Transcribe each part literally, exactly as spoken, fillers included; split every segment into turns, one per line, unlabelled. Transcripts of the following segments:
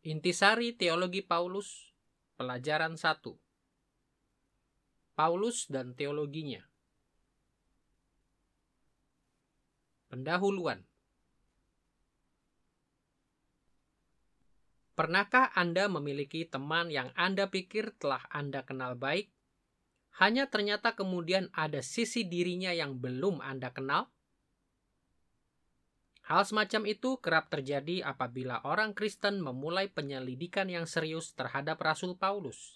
Intisari Teologi Paulus, Pelajaran satu. Paulus dan teologinya. Pendahuluan. Pernahkah Anda memiliki teman yang Anda pikir telah Anda kenal baik, hanya ternyata kemudian ada sisi dirinya yang belum Anda kenal? Hal semacam itu kerap terjadi apabila orang Kristen memulai penyelidikan yang serius terhadap Rasul Paulus.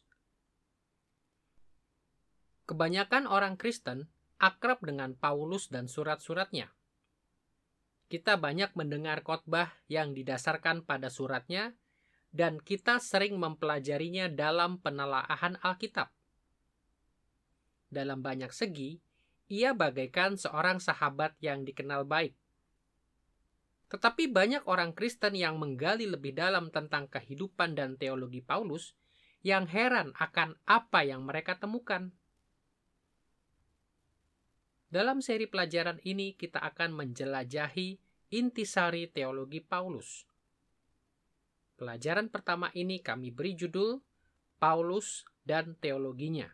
Kebanyakan orang Kristen akrab dengan Paulus dan surat-suratnya. Kita banyak mendengar khotbah yang didasarkan pada suratnya, dan kita sering mempelajarinya dalam penelaahan Alkitab. Dalam banyak segi, ia bagaikan seorang sahabat yang dikenal baik. Tetapi banyak orang Kristen yang menggali lebih dalam tentang kehidupan dan teologi Paulus yang heran akan apa yang mereka temukan. Dalam seri pelajaran ini kita akan menjelajahi intisari teologi Paulus. Pelajaran pertama ini kami beri judul Paulus dan teologinya.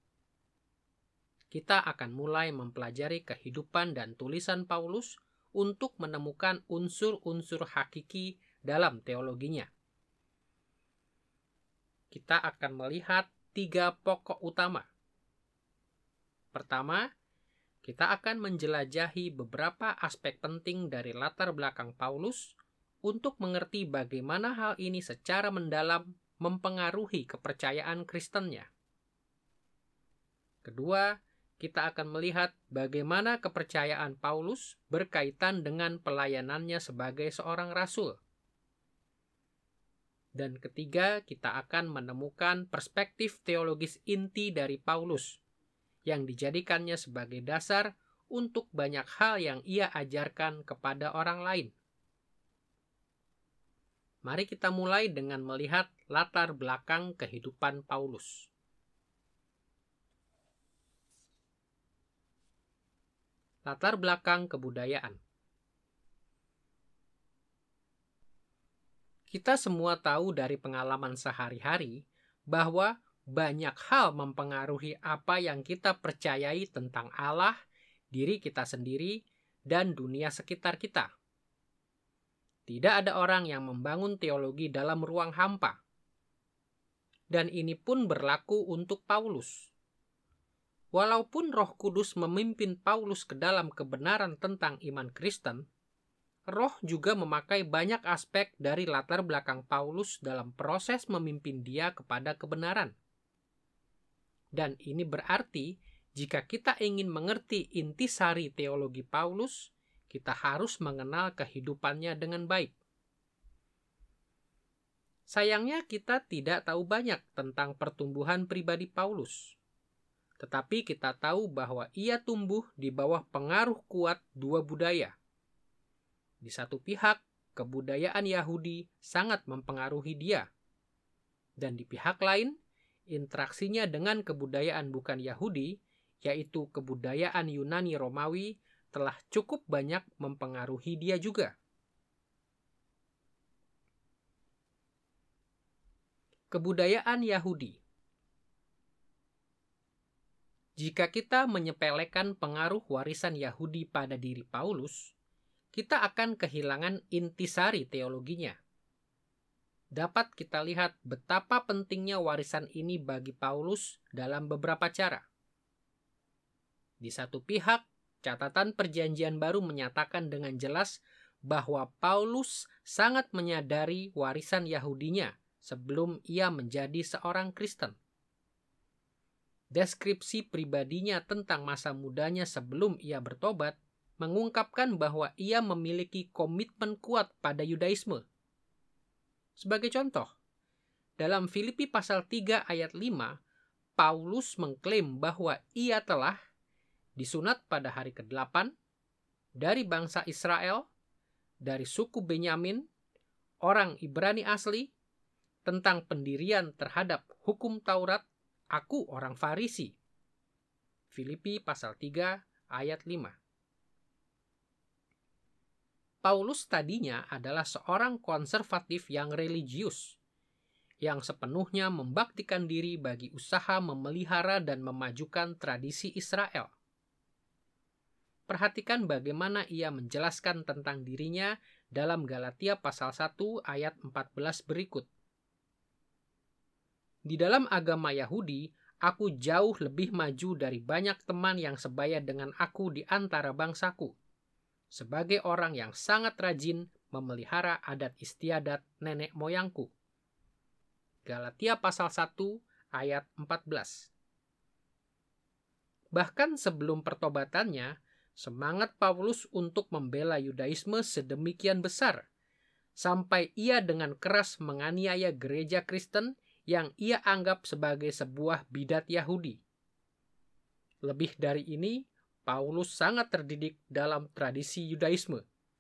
Kita akan mulai mempelajari kehidupan dan tulisan Paulus untuk menemukan unsur-unsur hakiki dalam teologinya. Kita akan melihat tiga pokok utama. Pertama, kita akan menjelajahi beberapa aspek penting dari latar belakang Paulus untuk mengerti bagaimana hal ini secara mendalam mempengaruhi kepercayaan Kristennya. Kedua, kita akan melihat bagaimana kepercayaan Paulus berkaitan dengan pelayanannya sebagai seorang rasul. Dan ketiga, kita akan menemukan perspektif teologis inti dari Paulus yang dijadikannya sebagai dasar untuk banyak hal yang ia ajarkan kepada orang lain. Mari kita mulai dengan melihat latar belakang kehidupan Paulus. Latar belakang kebudayaan. Kita semua tahu dari pengalaman sehari-hari bahwa banyak hal mempengaruhi apa yang kita percayai tentang Allah, diri kita sendiri, dan dunia sekitar kita. Tidak ada orang yang membangun teologi dalam ruang hampa. Dan ini pun berlaku untuk Paulus. Walaupun Roh Kudus memimpin Paulus ke dalam kebenaran tentang iman Kristen, Roh juga memakai banyak aspek dari latar belakang Paulus dalam proses memimpin dia kepada kebenaran. Dan ini berarti, jika kita ingin mengerti intisari teologi Paulus, kita harus mengenal kehidupannya dengan baik. Sayangnya kita tidak tahu banyak tentang pertumbuhan pribadi Paulus. Tetapi kita tahu bahwa ia tumbuh di bawah pengaruh kuat dua budaya. Di satu pihak, kebudayaan Yahudi sangat mempengaruhi dia. Dan di pihak lain, interaksinya dengan kebudayaan bukan Yahudi, yaitu kebudayaan Yunani Romawi, telah cukup banyak mempengaruhi dia juga. Kebudayaan Yahudi. Jika kita menyepelekan pengaruh warisan Yahudi pada diri Paulus, kita akan kehilangan intisari teologinya. Dapat kita lihat betapa pentingnya warisan ini bagi Paulus dalam beberapa cara. Di satu pihak, catatan Perjanjian Baru menyatakan dengan jelas bahwa Paulus sangat menyadari warisan Yahudinya sebelum ia menjadi seorang Kristen. Deskripsi pribadinya tentang masa mudanya sebelum ia bertobat mengungkapkan bahwa ia memiliki komitmen kuat pada Yudaisme. Sebagai contoh, dalam Filipi pasal tiga ayat lima, Paulus mengklaim bahwa ia telah disunat pada hari kedelapan, dari bangsa Israel, dari suku Benyamin, orang Ibrani asli, tentang pendirian terhadap hukum Taurat, aku orang Farisi. Filipi pasal tiga ayat lima. Paulus tadinya adalah seorang konservatif yang religius yang sepenuhnya membaktikan diri bagi usaha memelihara dan memajukan tradisi Israel. Perhatikan bagaimana ia menjelaskan tentang dirinya dalam Galatia pasal satu ayat empat belas berikut. Di dalam agama Yahudi, aku jauh lebih maju dari banyak teman yang sebaya dengan aku di antara bangsaku, sebagai orang yang sangat rajin memelihara adat istiadat nenek moyangku. Galatia pasal satu ayat empat belas. Bahkan sebelum pertobatannya, semangat Paulus untuk membela Yudaisme sedemikian besar, sampai ia dengan keras menganiaya gereja Kristen yang ia anggap sebagai sebuah bidat Yahudi. Lebih dari ini, Paulus sangat terdidik dalam tradisi Yudaisme.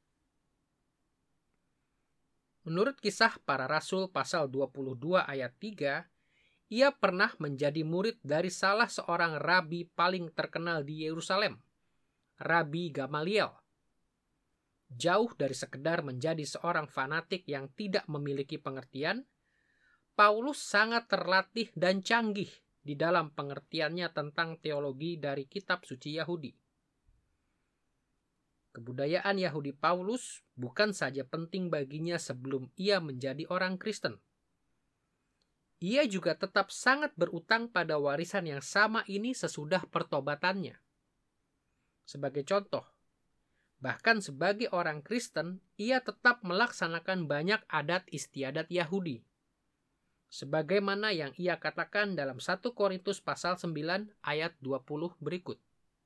Menurut Kisah Para Rasul pasal dua puluh dua ayat tiga, ia pernah menjadi murid dari salah seorang rabi paling terkenal di Yerusalem, Rabi Gamaliel. Jauh dari sekedar menjadi seorang fanatik yang tidak memiliki pengertian, Paulus sangat terlatih dan canggih di dalam pengertiannya tentang teologi dari kitab suci Yahudi. Kebudayaan Yahudi Paulus bukan saja penting baginya sebelum ia menjadi orang Kristen. Ia juga tetap sangat berutang pada warisan yang sama ini sesudah pertobatannya. Sebagai contoh, bahkan sebagai orang Kristen, ia tetap melaksanakan banyak adat istiadat Yahudi. Sebagaimana yang ia katakan dalam satu Korintus pasal sembilan ayat dua puluh berikut.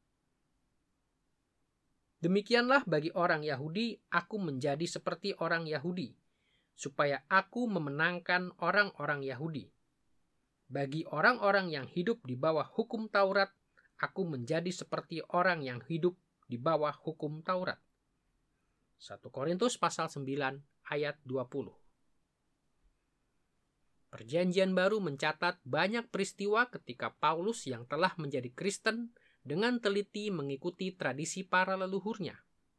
Demikianlah bagi orang Yahudi, aku menjadi seperti orang Yahudi, supaya aku memenangkan orang-orang Yahudi. Bagi orang-orang yang hidup di bawah hukum Taurat, aku menjadi seperti orang yang hidup di bawah hukum Taurat. satu Korintus pasal sembilan ayat dua puluh. Perjanjian Baru mencatat banyak peristiwa ketika Paulus yang telah menjadi Kristen dengan teliti mengikuti tradisi para leluhurnya.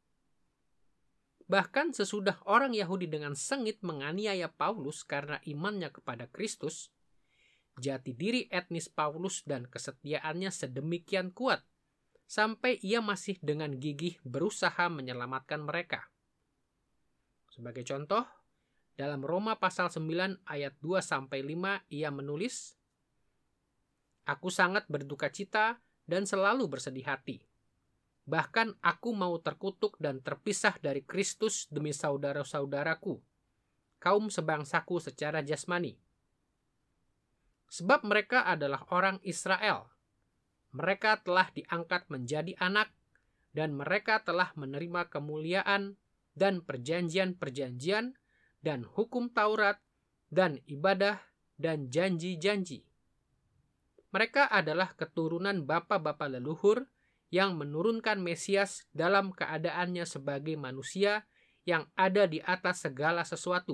Bahkan sesudah orang Yahudi dengan sengit menganiaya Paulus karena imannya kepada Kristus, jati diri etnis Paulus dan kesetiaannya sedemikian kuat, sampai ia masih dengan gigih berusaha menyelamatkan mereka. Sebagai contoh, dalam Roma pasal sembilan ayat dua sampai lima ia menulis, "Aku sangat berduka cita dan selalu bersedih hati. Bahkan aku mau terkutuk dan terpisah dari Kristus demi saudara-saudaraku, kaum sebangsaku secara jasmani. Sebab mereka adalah orang Israel. Mereka telah diangkat menjadi anak, dan mereka telah menerima kemuliaan dan perjanjian-perjanjian dan hukum Taurat dan ibadah dan janji-janji. Mereka adalah keturunan bapa-bapa leluhur yang menurunkan Mesias dalam keadaannya sebagai manusia yang ada di atas segala sesuatu.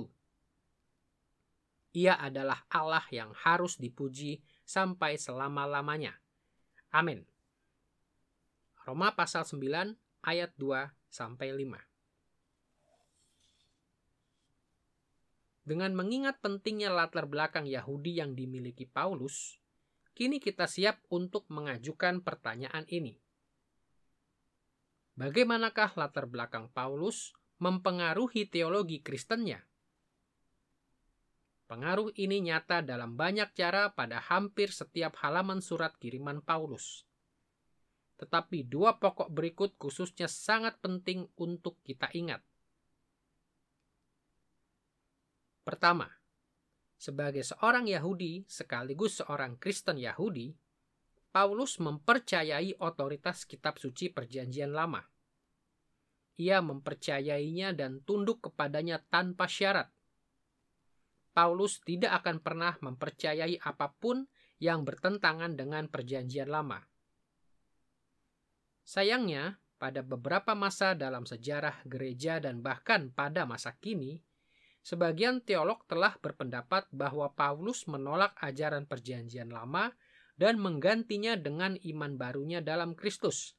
Ia adalah Allah yang harus dipuji sampai selama-lamanya. Amin." Roma pasal sembilan ayat dua sampai lima. Dengan mengingat pentingnya latar belakang Yahudi yang dimiliki Paulus, kini kita siap untuk mengajukan pertanyaan ini. Bagaimanakah latar belakang Paulus mempengaruhi teologi Kristennya? Pengaruh ini nyata dalam banyak cara pada hampir setiap halaman surat kiriman Paulus. Tetapi dua pokok berikut khususnya sangat penting untuk kita ingat. Pertama, sebagai seorang Yahudi sekaligus seorang Kristen Yahudi, Paulus mempercayai otoritas kitab suci Perjanjian Lama. Ia mempercayainya dan tunduk kepadanya tanpa syarat. Paulus tidak akan pernah mempercayai apapun yang bertentangan dengan Perjanjian Lama. Sayangnya, pada beberapa masa dalam sejarah gereja dan bahkan pada masa kini, sebagian teolog telah berpendapat bahwa Paulus menolak ajaran Perjanjian Lama dan menggantinya dengan iman barunya dalam Kristus.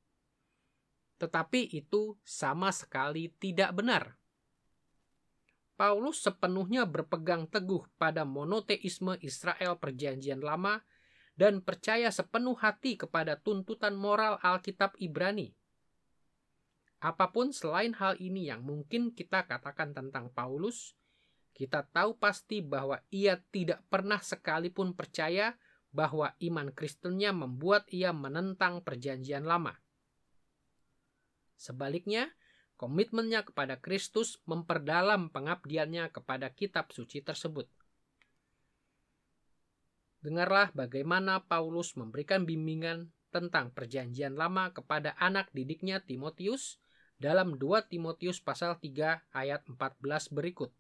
Tetapi itu sama sekali tidak benar. Paulus sepenuhnya berpegang teguh pada monoteisme Israel Perjanjian Lama dan percaya sepenuh hati kepada tuntutan moral Alkitab Ibrani. Apapun selain hal ini yang mungkin kita katakan tentang Paulus, kita tahu pasti bahwa ia tidak pernah sekalipun percaya bahwa iman Kristennya membuat ia menentang Perjanjian Lama. Sebaliknya, komitmennya kepada Kristus memperdalam pengabdiannya kepada kitab suci tersebut. Dengarlah bagaimana Paulus memberikan bimbingan tentang Perjanjian Lama kepada anak didiknya Timotius dalam dua Timotius pasal tiga ayat empat belas berikut.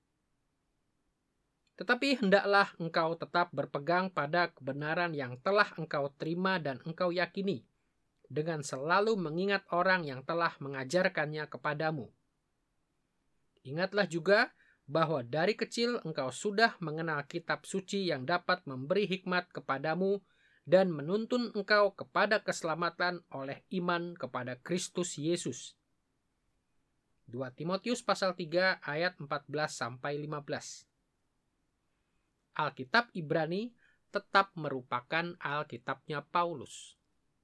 Tetapi hendaklah engkau tetap berpegang pada kebenaran yang telah engkau terima dan engkau yakini, dengan selalu mengingat orang yang telah mengajarkannya kepadamu. Ingatlah juga bahwa dari kecil engkau sudah mengenal kitab suci yang dapat memberi hikmat kepadamu dan menuntun engkau kepada keselamatan oleh iman kepada Kristus Yesus. dua Timotius pasal tiga ayat empat belas sampai lima belas. Alkitab Ibrani tetap merupakan Alkitabnya Paulus.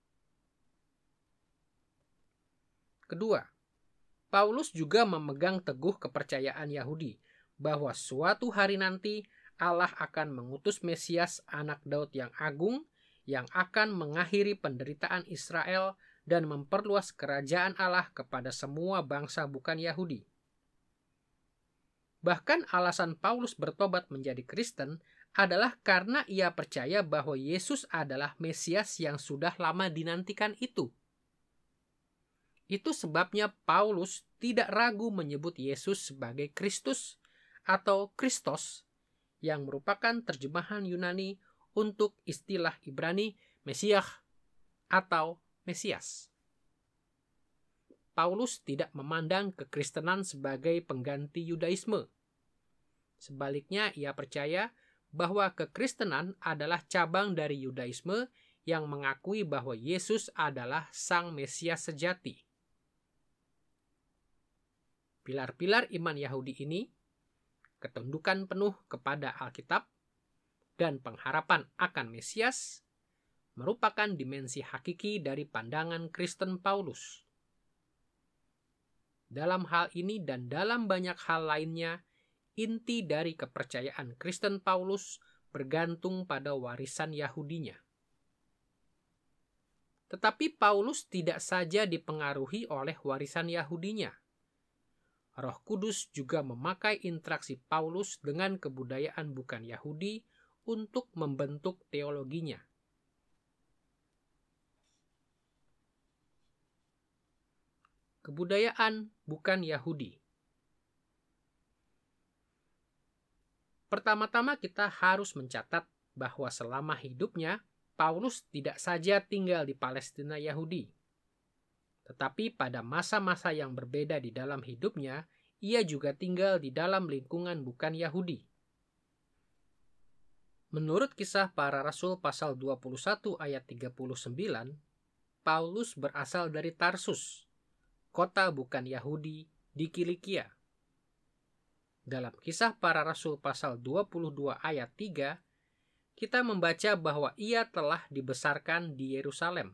Kedua, Paulus juga memegang teguh kepercayaan Yahudi bahwa suatu hari nanti Allah akan mengutus Mesias anak Daud yang agung yang akan mengakhiri penderitaan Israel dan memperluas kerajaan Allah kepada semua bangsa bukan Yahudi. Bahkan alasan Paulus bertobat menjadi Kristen adalah karena ia percaya bahwa Yesus adalah Mesias yang sudah lama dinantikan itu. Itu sebabnya Paulus tidak ragu menyebut Yesus sebagai Kristus atau Kristos, yang merupakan terjemahan Yunani untuk istilah Ibrani Mesiah atau Mesias. Paulus tidak memandang kekristenan sebagai pengganti Yudaisme. Sebaliknya, ia percaya bahwa kekristenan adalah cabang dari Yudaisme yang mengakui bahwa Yesus adalah Sang Mesias sejati. Pilar-pilar iman Yahudi ini, ketundukan penuh kepada Alkitab, dan pengharapan akan Mesias, merupakan dimensi hakiki dari pandangan Kristen Paulus. Dalam hal ini dan dalam banyak hal lainnya, inti dari kepercayaan Kristen Paulus bergantung pada warisan Yahudinya. Tetapi Paulus tidak saja dipengaruhi oleh warisan Yahudinya. Roh Kudus juga memakai interaksi Paulus dengan kebudayaan bukan Yahudi untuk membentuk teologinya. Kebudayaan bukan Yahudi. Pertama-tama kita harus mencatat bahwa selama hidupnya, Paulus tidak saja tinggal di Palestina Yahudi. Tetapi pada masa-masa yang berbeda di dalam hidupnya, ia juga tinggal di dalam lingkungan bukan Yahudi. Menurut Kisah Para Rasul pasal dua puluh satu ayat tiga puluh sembilan, Paulus berasal dari Tarsus, kota bukan Yahudi di Kilikia. Dalam Kisah Para Rasul pasal dua puluh dua ayat tiga, kita membaca bahwa ia telah dibesarkan di Yerusalem.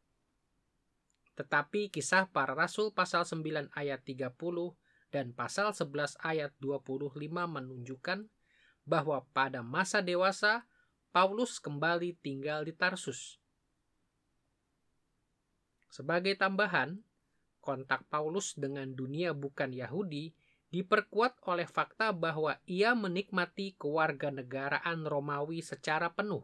Tetapi Kisah Para Rasul pasal sembilan ayat tiga puluh dan pasal sebelas ayat dua puluh lima menunjukkan bahwa pada masa dewasa Paulus kembali tinggal di Tarsus. Sebagai tambahan, kontak Paulus dengan dunia bukan Yahudi diperkuat oleh fakta bahwa ia menikmati kewarganegaraan Romawi secara penuh.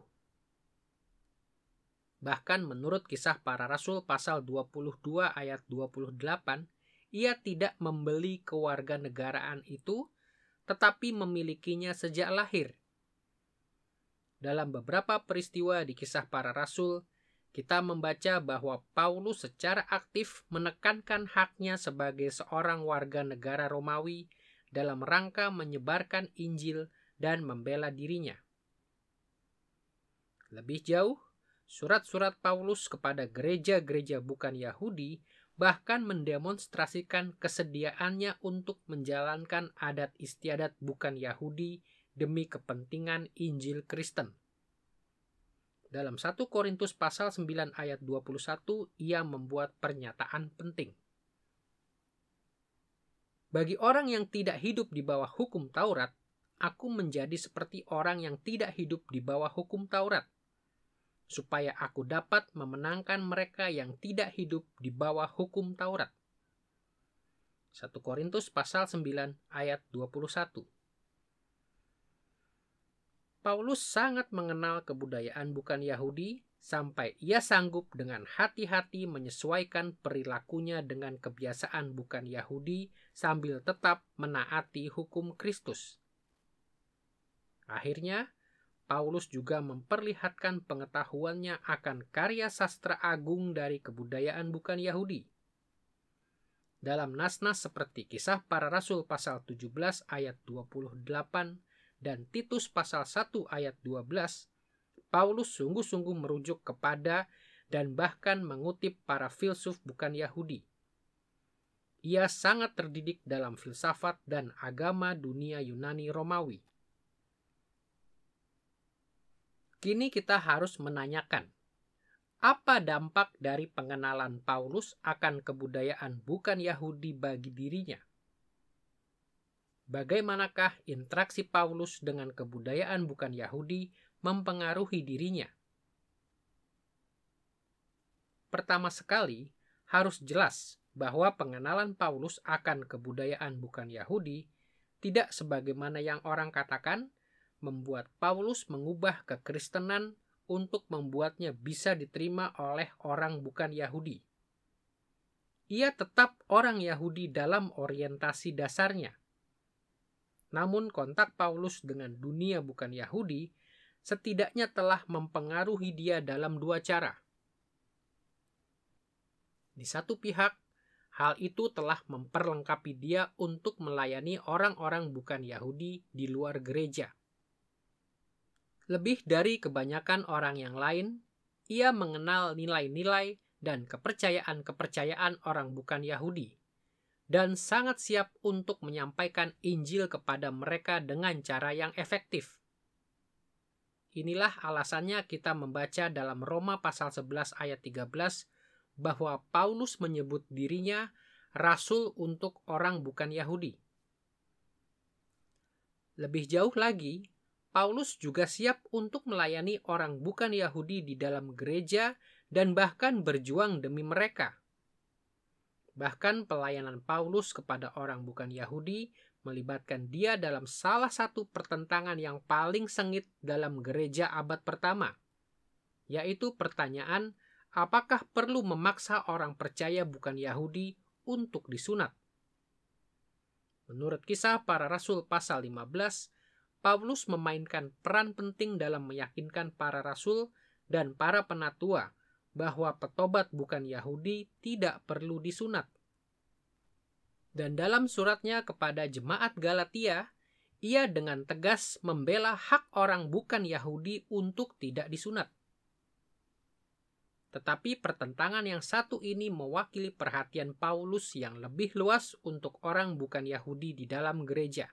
Bahkan menurut Kisah Para Rasul pasal dua puluh dua ayat dua puluh delapan, ia tidak membeli kewarganegaraan itu, tetapi memilikinya sejak lahir. Dalam beberapa peristiwa di Kisah Para Rasul, kita membaca bahwa Paulus secara aktif menekankan haknya sebagai seorang warga negara Romawi dalam rangka menyebarkan Injil dan membela dirinya. Lebih jauh, surat-surat Paulus kepada gereja-gereja bukan Yahudi bahkan mendemonstrasikan kesediaannya untuk menjalankan adat istiadat bukan Yahudi demi kepentingan Injil Kristen. Dalam satu Korintus pasal sembilan ayat dua puluh satu, ia membuat pernyataan penting. Bagi orang yang tidak hidup di bawah hukum Taurat, aku menjadi seperti orang yang tidak hidup di bawah hukum Taurat, supaya aku dapat memenangkan mereka yang tidak hidup di bawah hukum Taurat. satu Korintus pasal sembilan ayat dua puluh satu. Paulus sangat mengenal kebudayaan bukan Yahudi sampai ia sanggup dengan hati-hati menyesuaikan perilakunya dengan kebiasaan bukan Yahudi sambil tetap menaati hukum Kristus. Akhirnya, Paulus juga memperlihatkan pengetahuannya akan karya sastra agung dari kebudayaan bukan Yahudi. Dalam nas-nas seperti Kisah Para Rasul pasal tujuh belas ayat dua puluh delapan dan Titus pasal satu ayat dua belas, Paulus sungguh-sungguh merujuk kepada dan bahkan mengutip para filsuf bukan Yahudi. Ia sangat terdidik dalam filsafat dan agama dunia Yunani Romawi. Kini kita harus menanyakan, apa dampak dari pengenalan Paulus akan kebudayaan bukan Yahudi bagi dirinya? Bagaimanakah interaksi Paulus dengan kebudayaan bukan Yahudi mempengaruhi dirinya? Pertama sekali, harus jelas bahwa pengenalan Paulus akan kebudayaan bukan Yahudi tidak sebagaimana yang orang katakan membuat Paulus mengubah kekristenan untuk membuatnya bisa diterima oleh orang bukan Yahudi. Ia tetap orang Yahudi dalam orientasi dasarnya. Namun kontak Paulus dengan dunia bukan Yahudi setidaknya telah mempengaruhi dia dalam dua cara. Di satu pihak, hal itu telah memperlengkapi dia untuk melayani orang-orang bukan Yahudi di luar gereja. Lebih dari kebanyakan orang yang lain, ia mengenal nilai-nilai dan kepercayaan-kepercayaan orang bukan Yahudi, dan sangat siap untuk menyampaikan Injil kepada mereka dengan cara yang efektif. Inilah alasannya kita membaca dalam Roma pasal sebelas ayat tiga belas bahwa Paulus menyebut dirinya rasul untuk orang bukan Yahudi. Lebih jauh lagi, Paulus juga siap untuk melayani orang bukan Yahudi di dalam gereja dan bahkan berjuang demi mereka. Bahkan pelayanan Paulus kepada orang bukan Yahudi melibatkan dia dalam salah satu pertentangan yang paling sengit dalam gereja abad pertama, yaitu pertanyaan apakah perlu memaksa orang percaya bukan Yahudi untuk disunat. Menurut Kisah Para Rasul pasal lima belas, Paulus memainkan peran penting dalam meyakinkan para rasul dan para penatua bahwa petobat bukan Yahudi tidak perlu disunat. Dan dalam suratnya kepada jemaat Galatia, ia dengan tegas membela hak orang bukan Yahudi untuk tidak disunat. Tetapi pertentangan yang satu ini mewakili perhatian Paulus yang lebih luas untuk orang bukan Yahudi di dalam gereja.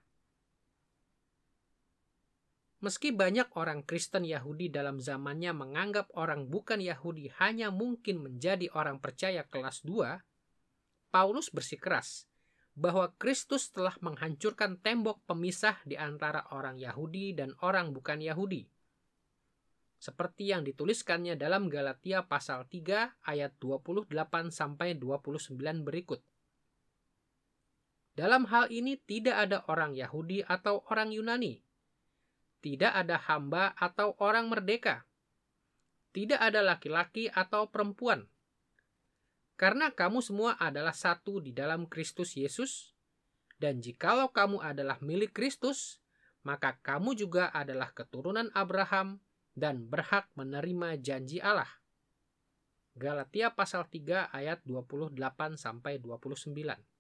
Meski banyak orang Kristen Yahudi dalam zamannya menganggap orang bukan Yahudi hanya mungkin menjadi orang percaya kelas dua, Paulus bersikeras bahwa Kristus telah menghancurkan tembok pemisah di antara orang Yahudi dan orang bukan Yahudi. Seperti yang dituliskannya dalam Galatia pasal tiga ayat dua puluh delapan sampai dua puluh sembilan berikut. Dalam hal ini tidak ada orang Yahudi atau orang Yunani. Tidak ada hamba atau orang merdeka. Tidak ada laki-laki atau perempuan. Karena kamu semua adalah satu di dalam Kristus Yesus, dan jikalau kamu adalah milik Kristus, maka kamu juga adalah keturunan Abraham dan berhak menerima janji Allah. Galatia pasal tiga ayat dua puluh delapan sampai dua puluh sembilan.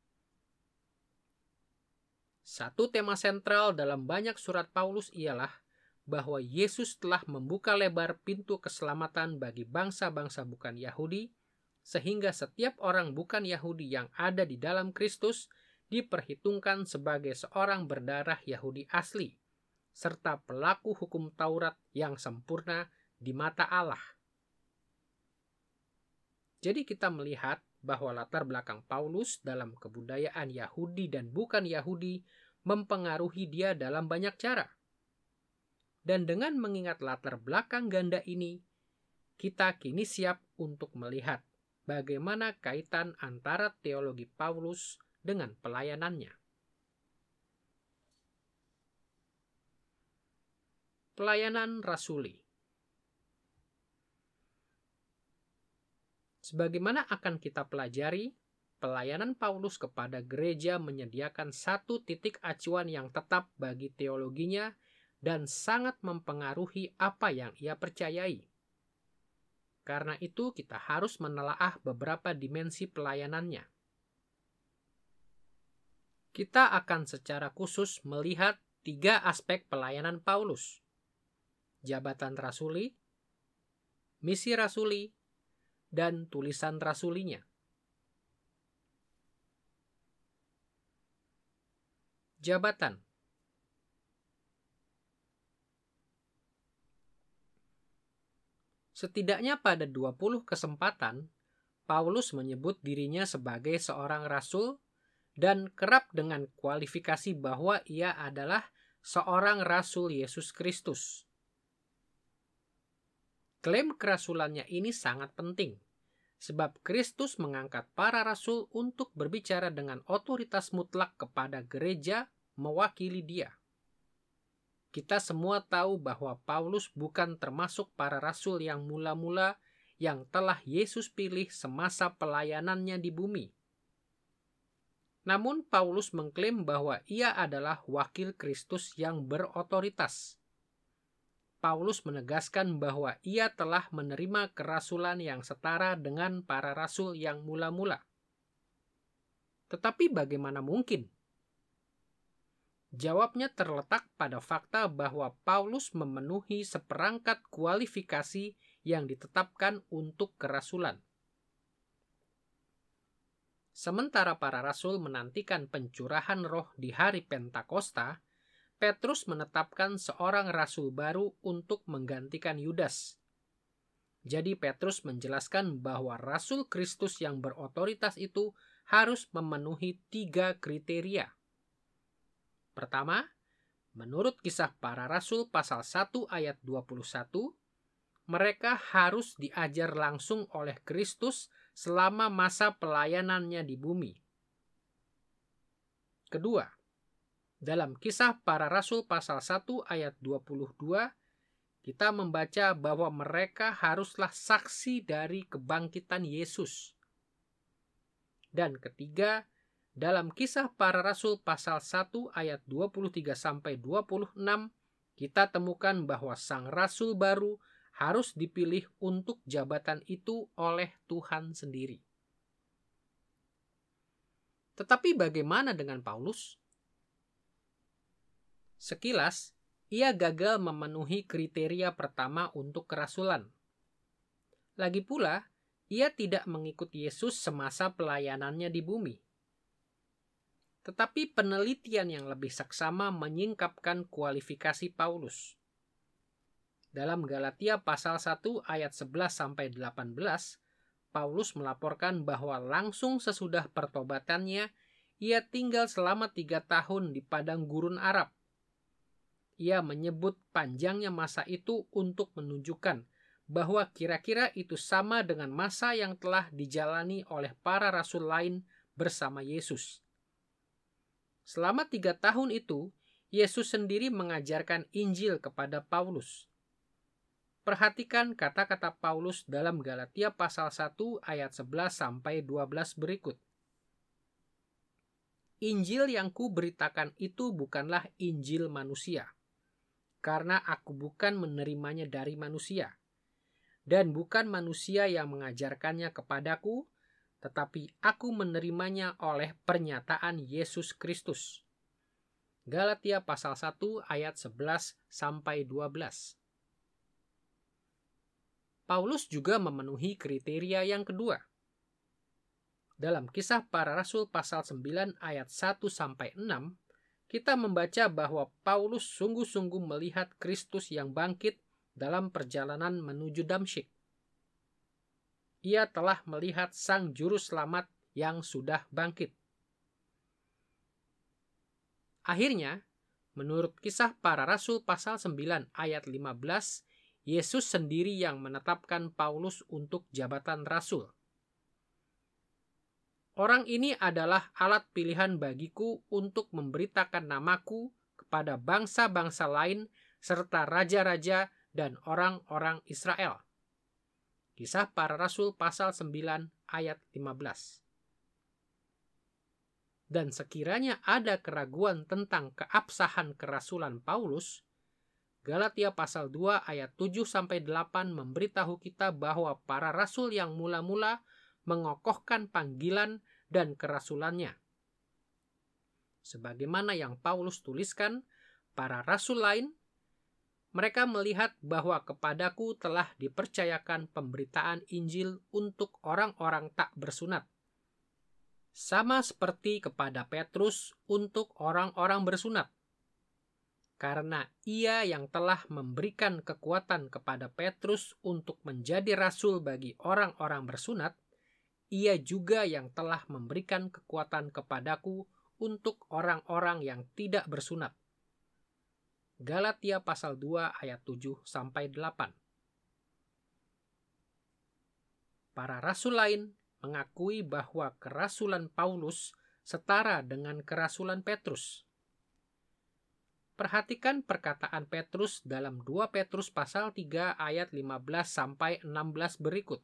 Satu tema sentral dalam banyak surat Paulus ialah bahwa Yesus telah membuka lebar pintu keselamatan bagi bangsa-bangsa bukan Yahudi, sehingga setiap orang bukan Yahudi yang ada di dalam Kristus diperhitungkan sebagai seorang berdarah Yahudi asli, serta pelaku hukum Taurat yang sempurna di mata Allah. Jadi kita melihat bahwa latar belakang Paulus dalam kebudayaan Yahudi dan bukan Yahudi mempengaruhi dia dalam banyak cara. Dan dengan mengingat latar belakang ganda ini, kita kini siap untuk melihat bagaimana kaitan antara teologi Paulus dengan pelayanannya. Pelayanan rasuli. Sebagaimana akan kita pelajari, pelayanan Paulus kepada gereja menyediakan satu titik acuan yang tetap bagi teologinya dan sangat mempengaruhi apa yang ia percayai. Karena itu kita harus menelaah beberapa dimensi pelayanannya. Kita akan secara khusus melihat tiga aspek pelayanan Paulus: jabatan rasuli, misi rasuli, dan tulisan rasulinya. Jabatan. Setidaknya pada dua puluh kesempatan, Paulus menyebut dirinya sebagai seorang rasul dan kerap dengan kualifikasi bahwa ia adalah seorang rasul Yesus Kristus. Klaim kerasulannya ini sangat penting, sebab Kristus mengangkat para rasul untuk berbicara dengan otoritas mutlak kepada gereja mewakili Dia. Kita semua tahu bahwa Paulus bukan termasuk para rasul yang mula-mula yang telah Yesus pilih semasa pelayanannya di bumi. Namun Paulus mengklaim bahwa ia adalah wakil Kristus yang berotoritas. Paulus menegaskan bahwa ia telah menerima kerasulan yang setara dengan para rasul yang mula-mula. Tetapi bagaimana mungkin? Jawabnya terletak pada fakta bahwa Paulus memenuhi seperangkat kualifikasi yang ditetapkan untuk kerasulan. Sementara para rasul menantikan pencurahan roh di hari Pentakosta, Petrus menetapkan seorang rasul baru untuk menggantikan Yudas. Jadi Petrus menjelaskan bahwa rasul Kristus yang berotoritas itu harus memenuhi tiga kriteria. Pertama, menurut Kisah Para Rasul pasal satu ayat dua puluh satu, mereka harus diajar langsung oleh Kristus selama masa pelayanannya di bumi. Kedua, dalam Kisah Para Rasul pasal satu ayat dua puluh dua, kita membaca bahwa mereka haruslah saksi dari kebangkitan Yesus. Dan ketiga, dalam Kisah Para Rasul pasal satu ayat dua puluh tiga sampai dua puluh enam, kita temukan bahwa sang rasul baru harus dipilih untuk jabatan itu oleh Tuhan sendiri. Tetapi bagaimana dengan Paulus? Sekilas, ia gagal memenuhi kriteria pertama untuk kerasulan. Lagi pula, ia tidak mengikuti Yesus semasa pelayanannya di bumi. Tetapi penelitian yang lebih saksama menyingkapkan kualifikasi Paulus. Dalam Galatia pasal satu ayat sebelas sampai delapan belas, Paulus melaporkan bahwa langsung sesudah pertobatannya, ia tinggal selama tiga tahun di padang gurun Arab. Ia menyebut panjangnya masa itu untuk menunjukkan bahwa kira-kira itu sama dengan masa yang telah dijalani oleh para rasul lain bersama Yesus. Selama tiga tahun itu, Yesus sendiri mengajarkan Injil kepada Paulus. Perhatikan kata-kata Paulus dalam Galatia pasal satu ayat sebelas sampai dua belas berikut. Injil yang kuberitakan itu bukanlah Injil manusia, karena aku bukan menerimanya dari manusia, dan bukan manusia yang mengajarkannya kepadaku, tetapi aku menerimanya oleh pernyataan Yesus Kristus. Galatia pasal satu ayat sebelas sampai dua belas. Paulus juga memenuhi kriteria yang kedua. Dalam Kisah Para Rasul pasal sembilan ayat satu sampai enam, kita membaca bahwa Paulus sungguh-sungguh melihat Kristus yang bangkit dalam perjalanan menuju Damsyik. Ia telah melihat Sang Juru Selamat yang sudah bangkit. Akhirnya, menurut Kisah Para Rasul pasal sembilan ayat lima belas, Yesus sendiri yang menetapkan Paulus untuk jabatan rasul. Orang ini adalah alat pilihan bagiku untuk memberitakan namaku kepada bangsa-bangsa lain serta raja-raja dan orang-orang Israel. Kisah Para Rasul pasal sembilan ayat lima belas. Dan sekiranya ada keraguan tentang keabsahan kerasulan Paulus, Galatia pasal dua ayat tujuh sampai delapan memberitahu kita bahwa para rasul yang mula-mula mengokohkan panggilan dan kerasulannya. Sebagaimana yang Paulus tuliskan, para rasul lain, mereka melihat bahwa kepadaku telah dipercayakan pemberitaan Injil untuk orang-orang tak bersunat, sama seperti kepada Petrus untuk orang-orang bersunat. Karena ia yang telah memberikan kekuatan kepada Petrus untuk menjadi rasul bagi orang-orang bersunat, ia juga yang telah memberikan kekuatan kepadaku untuk orang-orang yang tidak bersunat. Galatia pasal dua ayat tujuh sampai delapan. Para rasul lain mengakui bahwa kerasulan Paulus setara dengan kerasulan Petrus. Perhatikan perkataan Petrus dalam dua Petrus pasal tiga ayat lima belas sampai enam belas berikut.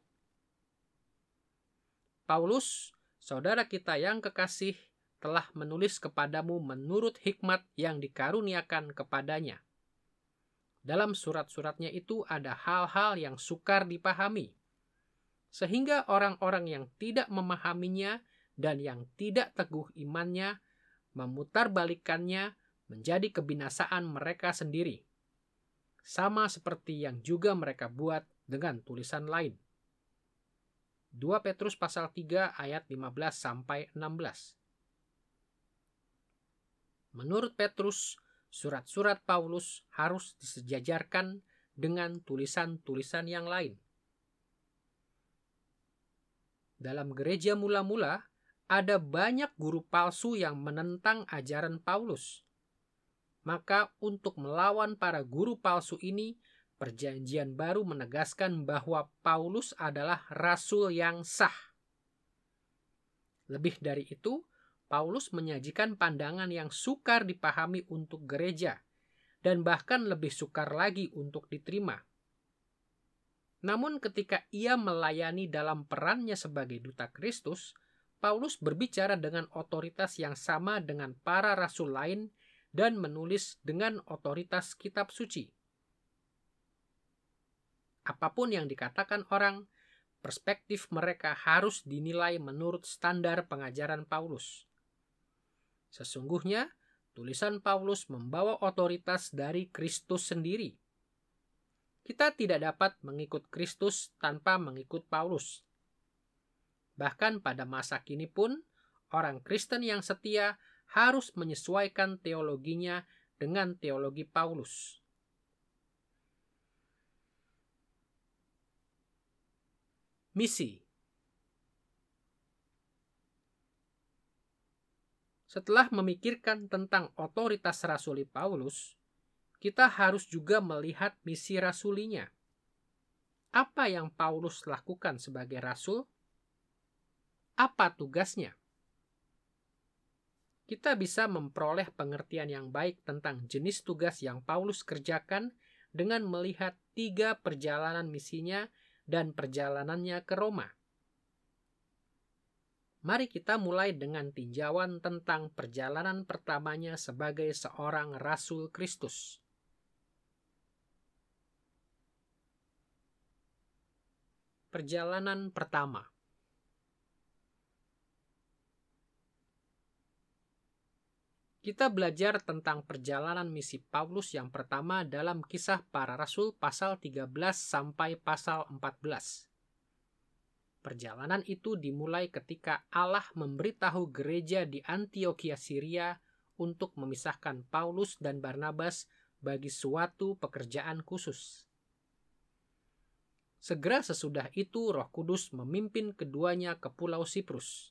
Paulus, saudara kita yang kekasih, telah menulis kepadamu menurut hikmat yang dikaruniakan kepadanya. Dalam surat-suratnya itu ada hal-hal yang sukar dipahami, sehingga orang-orang yang tidak memahaminya dan yang tidak teguh imannya memutarbalikannya menjadi kebinasaan mereka sendiri, sama seperti yang juga mereka buat dengan tulisan lain. dua Petrus pasal tiga ayat lima belas sampai enam belas. Menurut Petrus, surat-surat Paulus harus disejajarkan dengan tulisan-tulisan yang lain. Dalam gereja mula-mula, ada banyak guru palsu yang menentang ajaran Paulus. Maka untuk melawan para guru palsu ini, Perjanjian Baru menegaskan bahwa Paulus adalah rasul yang sah. Lebih dari itu, Paulus menyajikan pandangan yang sukar dipahami untuk gereja, dan bahkan lebih sukar lagi untuk diterima. Namun ketika ia melayani dalam perannya sebagai duta Kristus, Paulus berbicara dengan otoritas yang sama dengan para rasul lain dan menulis dengan otoritas kitab suci. Apapun yang dikatakan orang, perspektif mereka harus dinilai menurut standar pengajaran Paulus. Sesungguhnya, tulisan Paulus membawa otoritas dari Kristus sendiri. Kita tidak dapat mengikut Kristus tanpa mengikut Paulus. Bahkan pada masa kini pun, orang Kristen yang setia harus menyesuaikan teologinya dengan teologi Paulus. Misi. Setelah memikirkan tentang otoritas rasuli Paulus, kita harus juga melihat misi rasulinya. Apa yang Paulus lakukan sebagai rasul? Apa tugasnya? Kita bisa memperoleh pengertian yang baik tentang jenis tugas yang Paulus kerjakan dengan melihat tiga perjalanan misinya dan perjalanannya ke Roma. Mari kita mulai dengan tinjauan tentang perjalanan pertamanya sebagai seorang rasul Kristus. Perjalanan pertama. Kita belajar tentang perjalanan misi Paulus yang pertama dalam Kisah Para Rasul pasal tiga belas sampai pasal empat belas. Perjalanan itu dimulai ketika Allah memberitahu gereja di Antiokhia Syria untuk memisahkan Paulus dan Barnabas bagi suatu pekerjaan khusus. Segera sesudah itu Roh Kudus memimpin keduanya ke Pulau Siprus.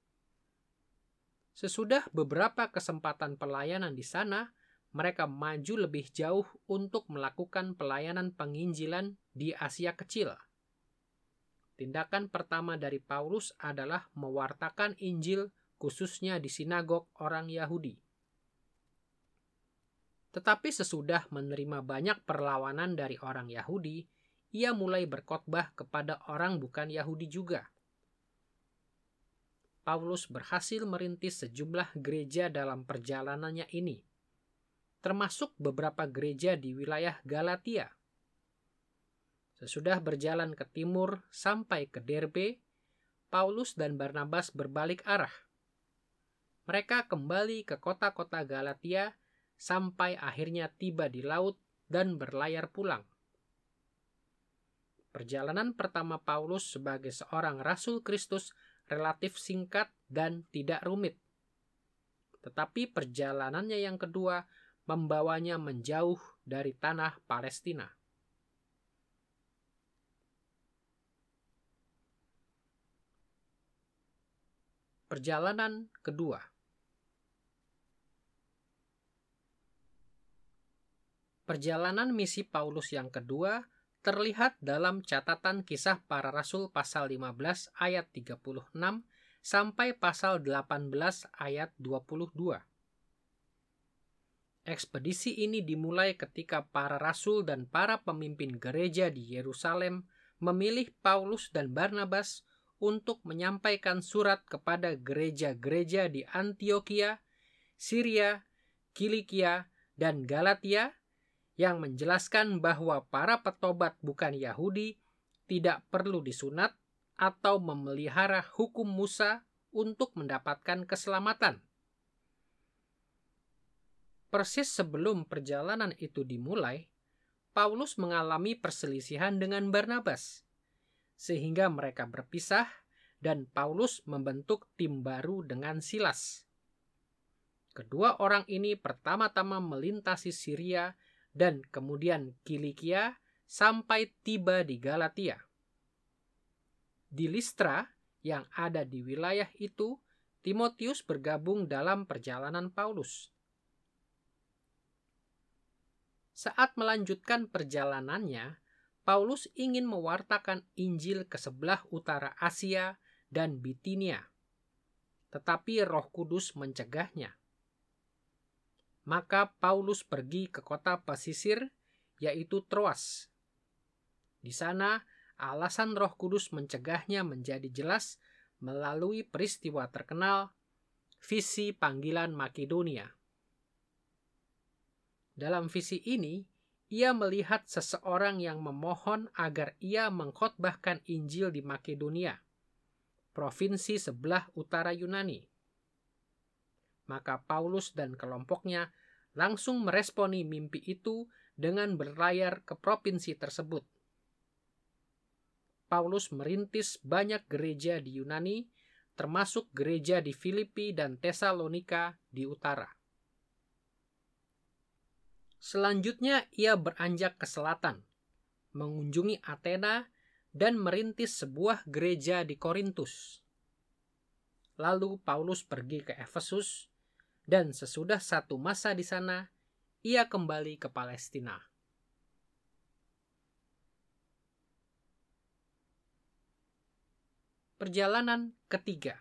Sesudah beberapa kesempatan pelayanan di sana, mereka maju lebih jauh untuk melakukan pelayanan penginjilan di Asia Kecil. Tindakan pertama dari Paulus adalah mewartakan Injil khususnya di sinagog orang Yahudi. Tetapi sesudah menerima banyak perlawanan dari orang Yahudi, ia mulai berkhotbah kepada orang bukan Yahudi juga. Paulus berhasil merintis sejumlah gereja dalam perjalanannya ini, termasuk beberapa gereja di wilayah Galatia. Sesudah berjalan ke timur sampai ke Derbe, Paulus dan Barnabas berbalik arah. Mereka kembali ke kota-kota Galatia sampai akhirnya tiba di laut dan berlayar pulang. Perjalanan pertama Paulus sebagai seorang rasul Kristus relatif singkat dan tidak rumit. Tetapi perjalanannya yang kedua membawanya menjauh dari tanah Palestina. Perjalanan kedua. Perjalanan misi Paulus yang kedua terlihat dalam catatan Kisah Para Rasul pasal lima belas ayat tiga puluh enam sampai pasal delapan belas ayat dua puluh dua. Ekspedisi ini dimulai ketika para rasul dan para pemimpin gereja di Yerusalem memilih Paulus dan Barnabas untuk menyampaikan surat kepada gereja-gereja di Antiokhia, Syria, Kilikia, dan Galatia yang menjelaskan bahwa para petobat bukan Yahudi tidak perlu disunat atau memelihara hukum Musa untuk mendapatkan keselamatan. Persis sebelum perjalanan itu dimulai, Paulus mengalami perselisihan dengan Barnabas, sehingga mereka berpisah dan Paulus membentuk tim baru dengan Silas. Kedua orang ini pertama-tama melintasi Syria dan kemudian Kilikia sampai tiba di Galatia. Di Listra yang ada di wilayah itu, Timotius bergabung dalam perjalanan Paulus. Saat melanjutkan perjalanannya, Paulus ingin mewartakan Injil ke sebelah utara Asia dan Bitinia, tetapi Roh Kudus mencegahnya. Maka Paulus pergi ke kota pesisir, yaitu Troas. Di sana, alasan Roh Kudus mencegahnya menjadi jelas melalui peristiwa terkenal, visi panggilan Makedonia. Dalam visi ini, ia melihat seseorang yang memohon agar ia mengkhotbahkan Injil di Makedonia, provinsi sebelah utara Yunani. Maka Paulus dan kelompoknya langsung meresponi mimpi itu dengan berlayar ke provinsi tersebut. Paulus merintis banyak gereja di Yunani, termasuk gereja di Filipi dan Tesalonika di utara. Selanjutnya ia beranjak ke selatan, mengunjungi Athena dan merintis sebuah gereja di Korintus. Lalu Paulus pergi ke Efesus, dan sesudah satu masa di sana, ia kembali ke Palestina. Perjalanan ketiga.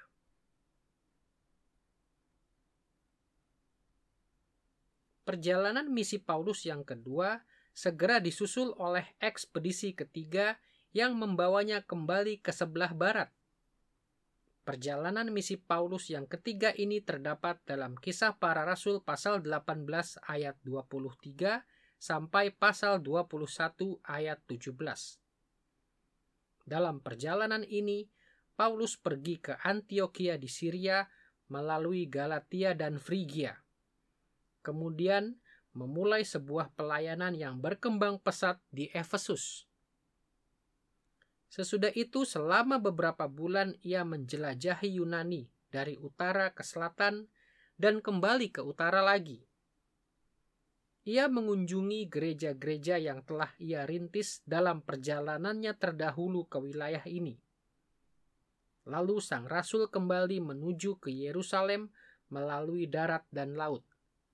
Perjalanan misi Paulus yang kedua segera disusul oleh ekspedisi ketiga yang membawanya kembali ke sebelah barat. Perjalanan misi Paulus yang ketiga ini terdapat dalam Kisah Para Rasul pasal delapan belas ayat dua puluh tiga sampai pasal dua puluh satu ayat tujuh belas. Dalam perjalanan ini, Paulus pergi ke Antiokhia di Syria melalui Galatia dan Frigia. Kemudian memulai sebuah pelayanan yang berkembang pesat di Efesus. Sesudah itu selama beberapa bulan ia menjelajahi Yunani dari utara ke selatan dan kembali ke utara lagi. Ia mengunjungi gereja-gereja yang telah ia rintis dalam perjalanannya terdahulu ke wilayah ini. Lalu sang rasul kembali menuju ke Yerusalem melalui darat dan laut.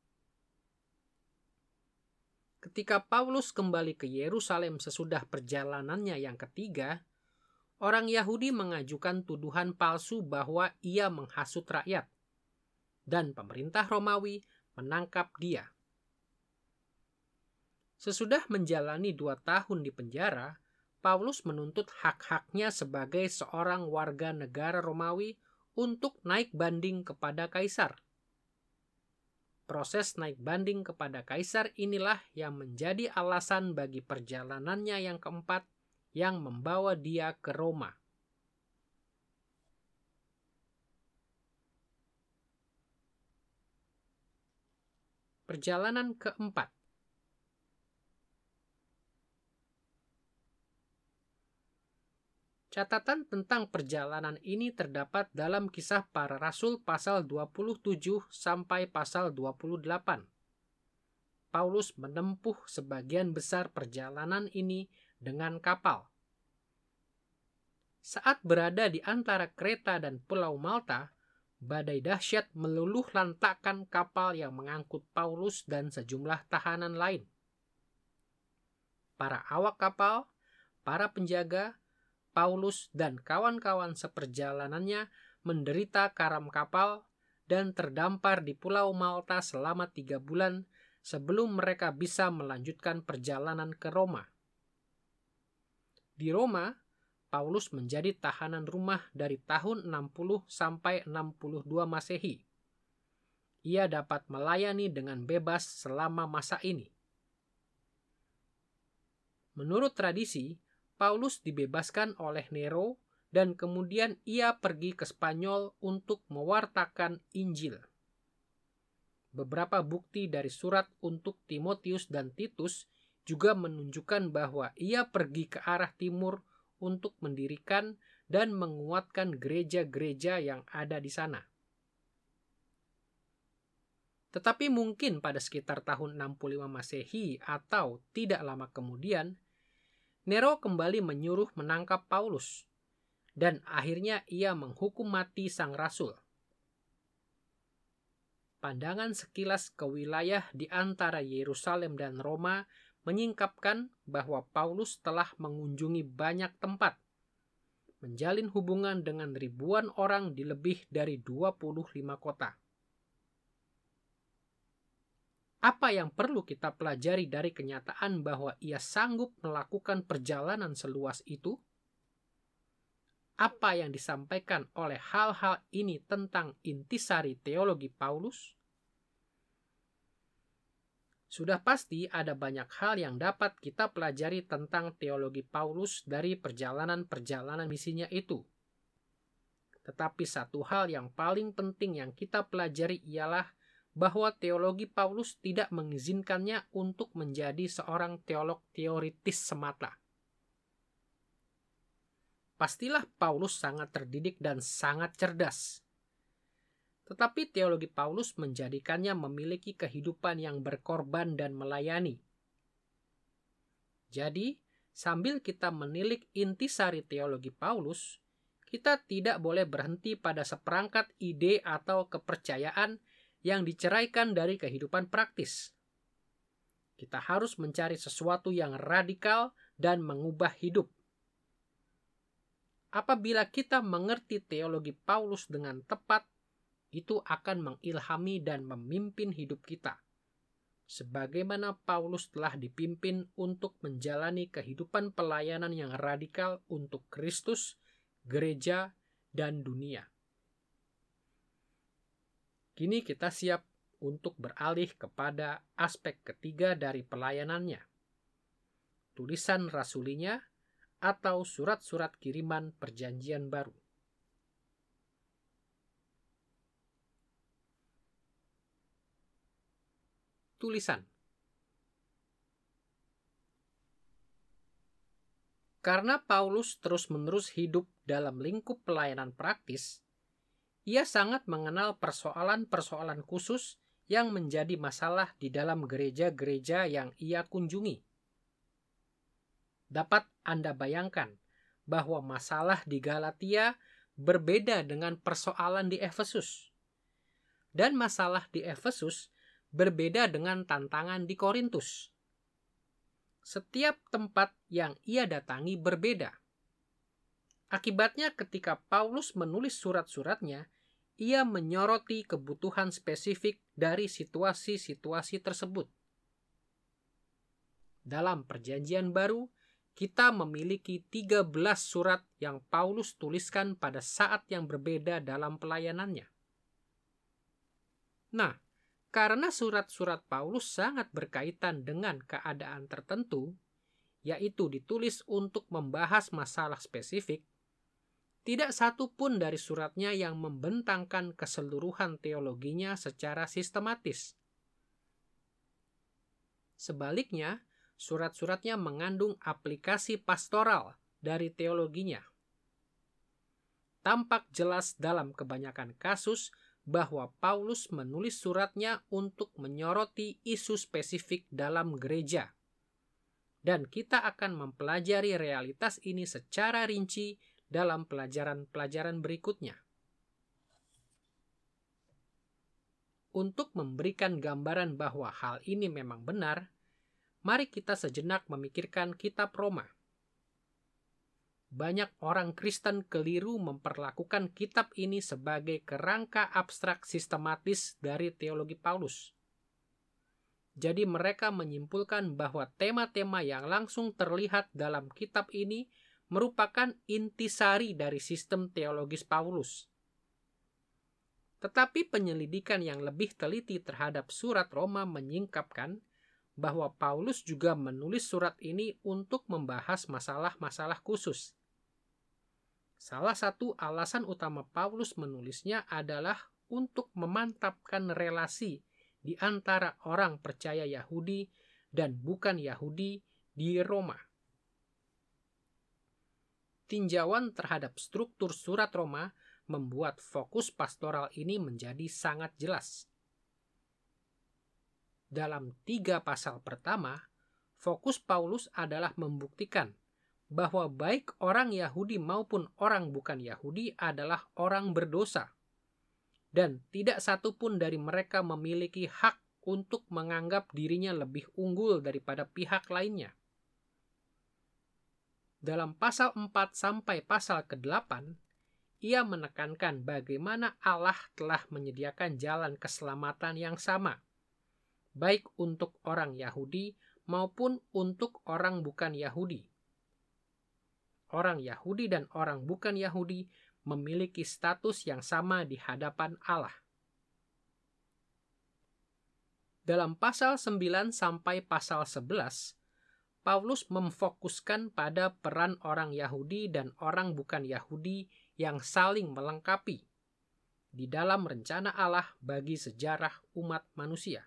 Ketika Paulus kembali ke Yerusalem sesudah perjalanannya yang ketiga, orang Yahudi mengajukan tuduhan palsu bahwa ia menghasut rakyat, dan pemerintah Romawi menangkap dia. Sesudah menjalani dua tahun di penjara, Paulus menuntut hak-haknya sebagai seorang warga negara Romawi untuk naik banding kepada Kaisar. Proses naik banding kepada Kaisar inilah yang menjadi alasan bagi perjalanannya yang keempat yang membawa dia ke Roma. Perjalanan keempat. Catatan tentang perjalanan ini terdapat dalam Kisah Para Rasul pasal dua puluh tujuh sampai pasal dua puluh delapan. Paulus menempuh sebagian besar perjalanan ini dengan kapal. Saat berada di antara Kreta dan Pulau Malta, badai dahsyat meluluh lantakkan kapal yang mengangkut Paulus dan sejumlah tahanan lain. Para awak kapal, para penjaga, Paulus dan kawan-kawan seperjalanannya menderita karam kapal dan terdampar di Pulau Malta selama tiga bulan sebelum mereka bisa melanjutkan perjalanan ke Roma. Di Roma, Paulus menjadi tahanan rumah dari tahun enam puluh sampai enam puluh dua Masehi. Ia dapat melayani dengan bebas selama masa ini. Menurut tradisi, Paulus dibebaskan oleh Nero dan kemudian ia pergi ke Spanyol untuk mewartakan Injil. Beberapa bukti dari surat untuk Timotius dan Titus juga menunjukkan bahwa ia pergi ke arah timur untuk mendirikan dan menguatkan gereja-gereja yang ada di sana. Tetapi mungkin pada sekitar tahun enam puluh lima Masehi atau tidak lama kemudian, Nero kembali menyuruh menangkap Paulus, dan akhirnya ia menghukum mati sang rasul. Pandangan sekilas ke wilayah di antara Yerusalem dan Roma menyingkapkan bahwa Paulus telah mengunjungi banyak tempat, menjalin hubungan dengan ribuan orang di lebih dari dua puluh lima kota. Apa yang perlu kita pelajari dari kenyataan bahwa ia sanggup melakukan perjalanan seluas itu? Apa yang disampaikan oleh hal-hal ini tentang intisari teologi Paulus? Sudah pasti ada banyak hal yang dapat kita pelajari tentang teologi Paulus dari perjalanan-perjalanan misinya itu. Tetapi satu hal yang paling penting yang kita pelajari ialah bahwa teologi Paulus tidak mengizinkannya untuk menjadi seorang teolog teoritis semata. Pastilah Paulus sangat terdidik dan sangat cerdas. Tetapi teologi Paulus menjadikannya memiliki kehidupan yang berkorban dan melayani. Jadi, sambil kita menilik intisari teologi Paulus, kita tidak boleh berhenti pada seperangkat ide atau kepercayaan yang diceraikan dari kehidupan praktis. Kita harus mencari sesuatu yang radikal dan mengubah hidup. Apabila kita mengerti teologi Paulus dengan tepat, itu akan mengilhami dan memimpin hidup kita. Sebagaimana Paulus telah dipimpin untuk menjalani kehidupan pelayanan yang radikal untuk Kristus, gereja, dan dunia. Kini kita siap untuk beralih kepada aspek ketiga dari pelayanannya. Tulisan rasulinya atau surat-surat kiriman perjanjian baru. Tulisan. Karena Paulus terus-menerus hidup dalam lingkup pelayanan praktis, ia sangat mengenal persoalan-persoalan khusus yang menjadi masalah di dalam gereja-gereja yang ia kunjungi. Dapat Anda bayangkan bahwa masalah di Galatia berbeda dengan persoalan di Efesus. Dan masalah di Efesus berbeda dengan tantangan di Korintus. Setiap tempat yang ia datangi berbeda. Akibatnya ketika Paulus menulis surat-suratnya, ia menyoroti kebutuhan spesifik dari situasi-situasi tersebut. Dalam Perjanjian Baru, kita memiliki tiga belas surat yang Paulus tuliskan pada saat yang berbeda dalam pelayanannya. Nah, karena surat-surat Paulus sangat berkaitan dengan keadaan tertentu, yaitu ditulis untuk membahas masalah spesifik, tidak satu pun dari suratnya yang membentangkan keseluruhan teologinya secara sistematis. Sebaliknya, surat-suratnya mengandung aplikasi pastoral dari teologinya. Tampak jelas dalam kebanyakan kasus bahwa Paulus menulis suratnya untuk menyoroti isu spesifik dalam gereja. Dan kita akan mempelajari realitas ini secara rinci dalam pelajaran-pelajaran berikutnya. Untuk memberikan gambaran bahwa hal ini memang benar, mari kita sejenak memikirkan kitab Roma. Banyak orang Kristen keliru memperlakukan kitab ini sebagai kerangka abstrak sistematis dari teologi Paulus. Jadi mereka menyimpulkan bahwa tema-tema yang langsung terlihat dalam kitab ini merupakan intisari dari sistem teologis Paulus. Tetapi penyelidikan yang lebih teliti terhadap surat Roma menyingkapkan bahwa Paulus juga menulis surat ini untuk membahas masalah-masalah khusus. Salah satu alasan utama Paulus menulisnya adalah untuk memantapkan relasi di antara orang percaya Yahudi dan bukan Yahudi di Roma. Tinjauan terhadap struktur surat Roma membuat fokus pastoral ini menjadi sangat jelas. Dalam tiga pasal pertama, fokus Paulus adalah membuktikan bahwa baik orang Yahudi maupun orang bukan Yahudi adalah orang berdosa. Dan tidak satu pun dari mereka memiliki hak untuk menganggap dirinya lebih unggul daripada pihak lainnya. Dalam pasal empat sampai pasal kedelapan, ia menekankan bagaimana Allah telah menyediakan jalan keselamatan yang sama, baik untuk orang Yahudi maupun untuk orang bukan Yahudi. Orang Yahudi dan orang bukan Yahudi memiliki status yang sama di hadapan Allah. Dalam pasal sembilan sampai pasal sebelas, Paulus memfokuskan pada peran orang Yahudi dan orang bukan Yahudi yang saling melengkapi di dalam rencana Allah bagi sejarah umat manusia.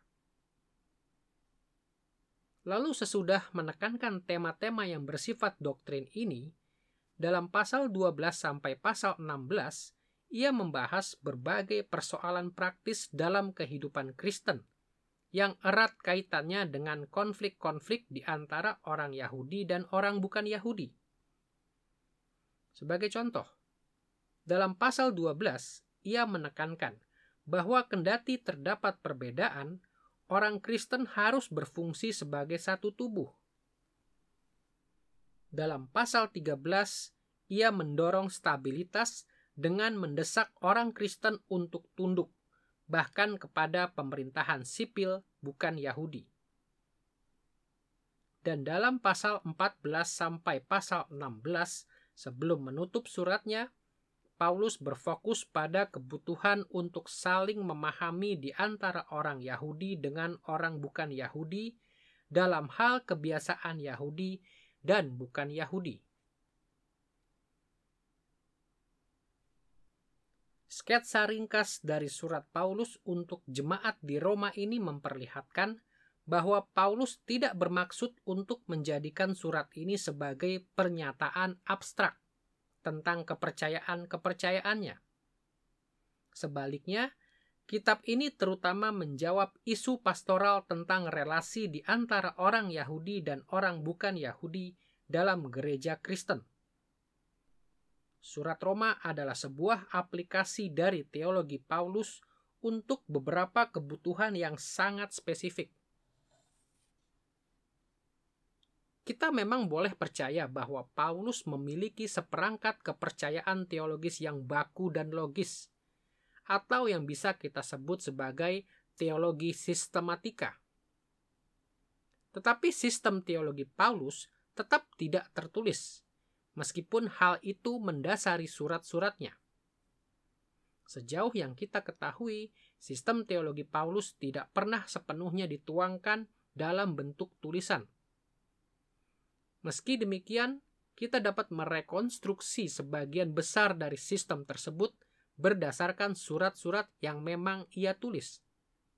Lalu sesudah menekankan tema-tema yang bersifat doktrin ini, dalam pasal dua belas sampai pasal enam belas, ia membahas berbagai persoalan praktis dalam kehidupan Kristen yang erat kaitannya dengan konflik-konflik di antara orang Yahudi dan orang bukan Yahudi. Sebagai contoh, dalam pasal dua belas, ia menekankan bahwa kendati terdapat perbedaan, orang Kristen harus berfungsi sebagai satu tubuh. Dalam pasal tiga belas, ia mendorong stabilitas dengan mendesak orang Kristen untuk tunduk, bahkan kepada pemerintahan sipil bukan Yahudi. Dan dalam pasal empat belas sampai pasal enam belas, sebelum menutup suratnya, Paulus berfokus pada kebutuhan untuk saling memahami di antara orang Yahudi dengan orang bukan Yahudi dalam hal kebiasaan Yahudi dan bukan Yahudi. Sketsa ringkas dari surat Paulus untuk jemaat di Roma ini memperlihatkan bahwa Paulus tidak bermaksud untuk menjadikan surat ini sebagai pernyataan abstrak tentang kepercayaan-kepercayaannya. Sebaliknya, kitab ini terutama menjawab isu pastoral tentang relasi di antara orang Yahudi dan orang bukan Yahudi dalam gereja Kristen. Surat Roma adalah sebuah aplikasi dari teologi Paulus untuk beberapa kebutuhan yang sangat spesifik. Kita memang boleh percaya bahwa Paulus memiliki seperangkat kepercayaan teologis yang baku dan logis, atau yang bisa kita sebut sebagai teologi sistematika. Tetapi sistem teologi Paulus tetap tidak tertulis, meskipun hal itu mendasari surat-suratnya. Sejauh yang kita ketahui, sistem teologi Paulus tidak pernah sepenuhnya dituangkan dalam bentuk tulisan. Meski demikian, kita dapat merekonstruksi sebagian besar dari sistem tersebut berdasarkan surat-surat yang memang ia tulis.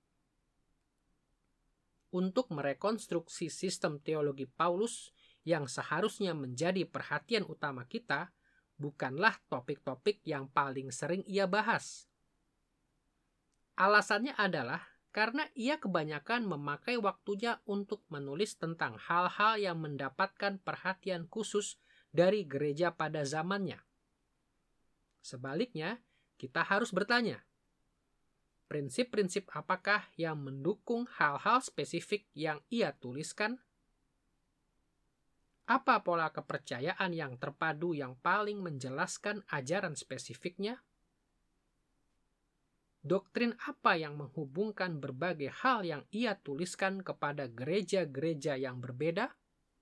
Untuk merekonstruksi sistem teologi Paulus yang seharusnya menjadi perhatian utama kita, bukanlah topik-topik yang paling sering ia bahas. Alasannya adalah karena ia kebanyakan memakai waktunya untuk menulis tentang hal-hal yang mendapatkan perhatian khusus dari gereja pada zamannya. Sebaliknya, kita harus bertanya, prinsip-prinsip apakah yang mendukung hal-hal spesifik yang ia tuliskan? Apa pola kepercayaan yang terpadu yang paling menjelaskan ajaran spesifiknya? Doktrin apa yang menghubungkan berbagai hal yang ia tuliskan kepada gereja-gereja yang berbeda?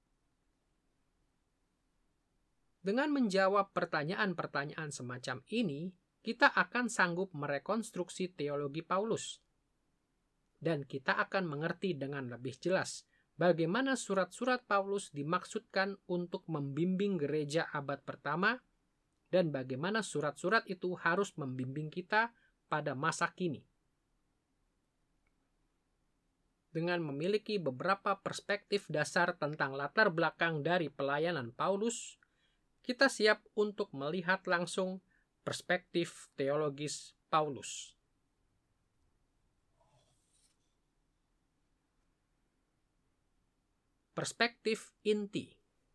Dengan menjawab pertanyaan-pertanyaan semacam ini, kita akan sanggup merekonstruksi teologi Paulus. Dan kita akan mengerti dengan lebih jelas bagaimana surat-surat Paulus dimaksudkan untuk membimbing gereja abad pertama dan bagaimana surat-surat itu harus membimbing kita pada masa kini. Dengan memiliki beberapa perspektif dasar tentang latar belakang dari pelayanan Paulus, kita siap untuk melihat langsung perspektif teologis Paulus. Perspektif inti.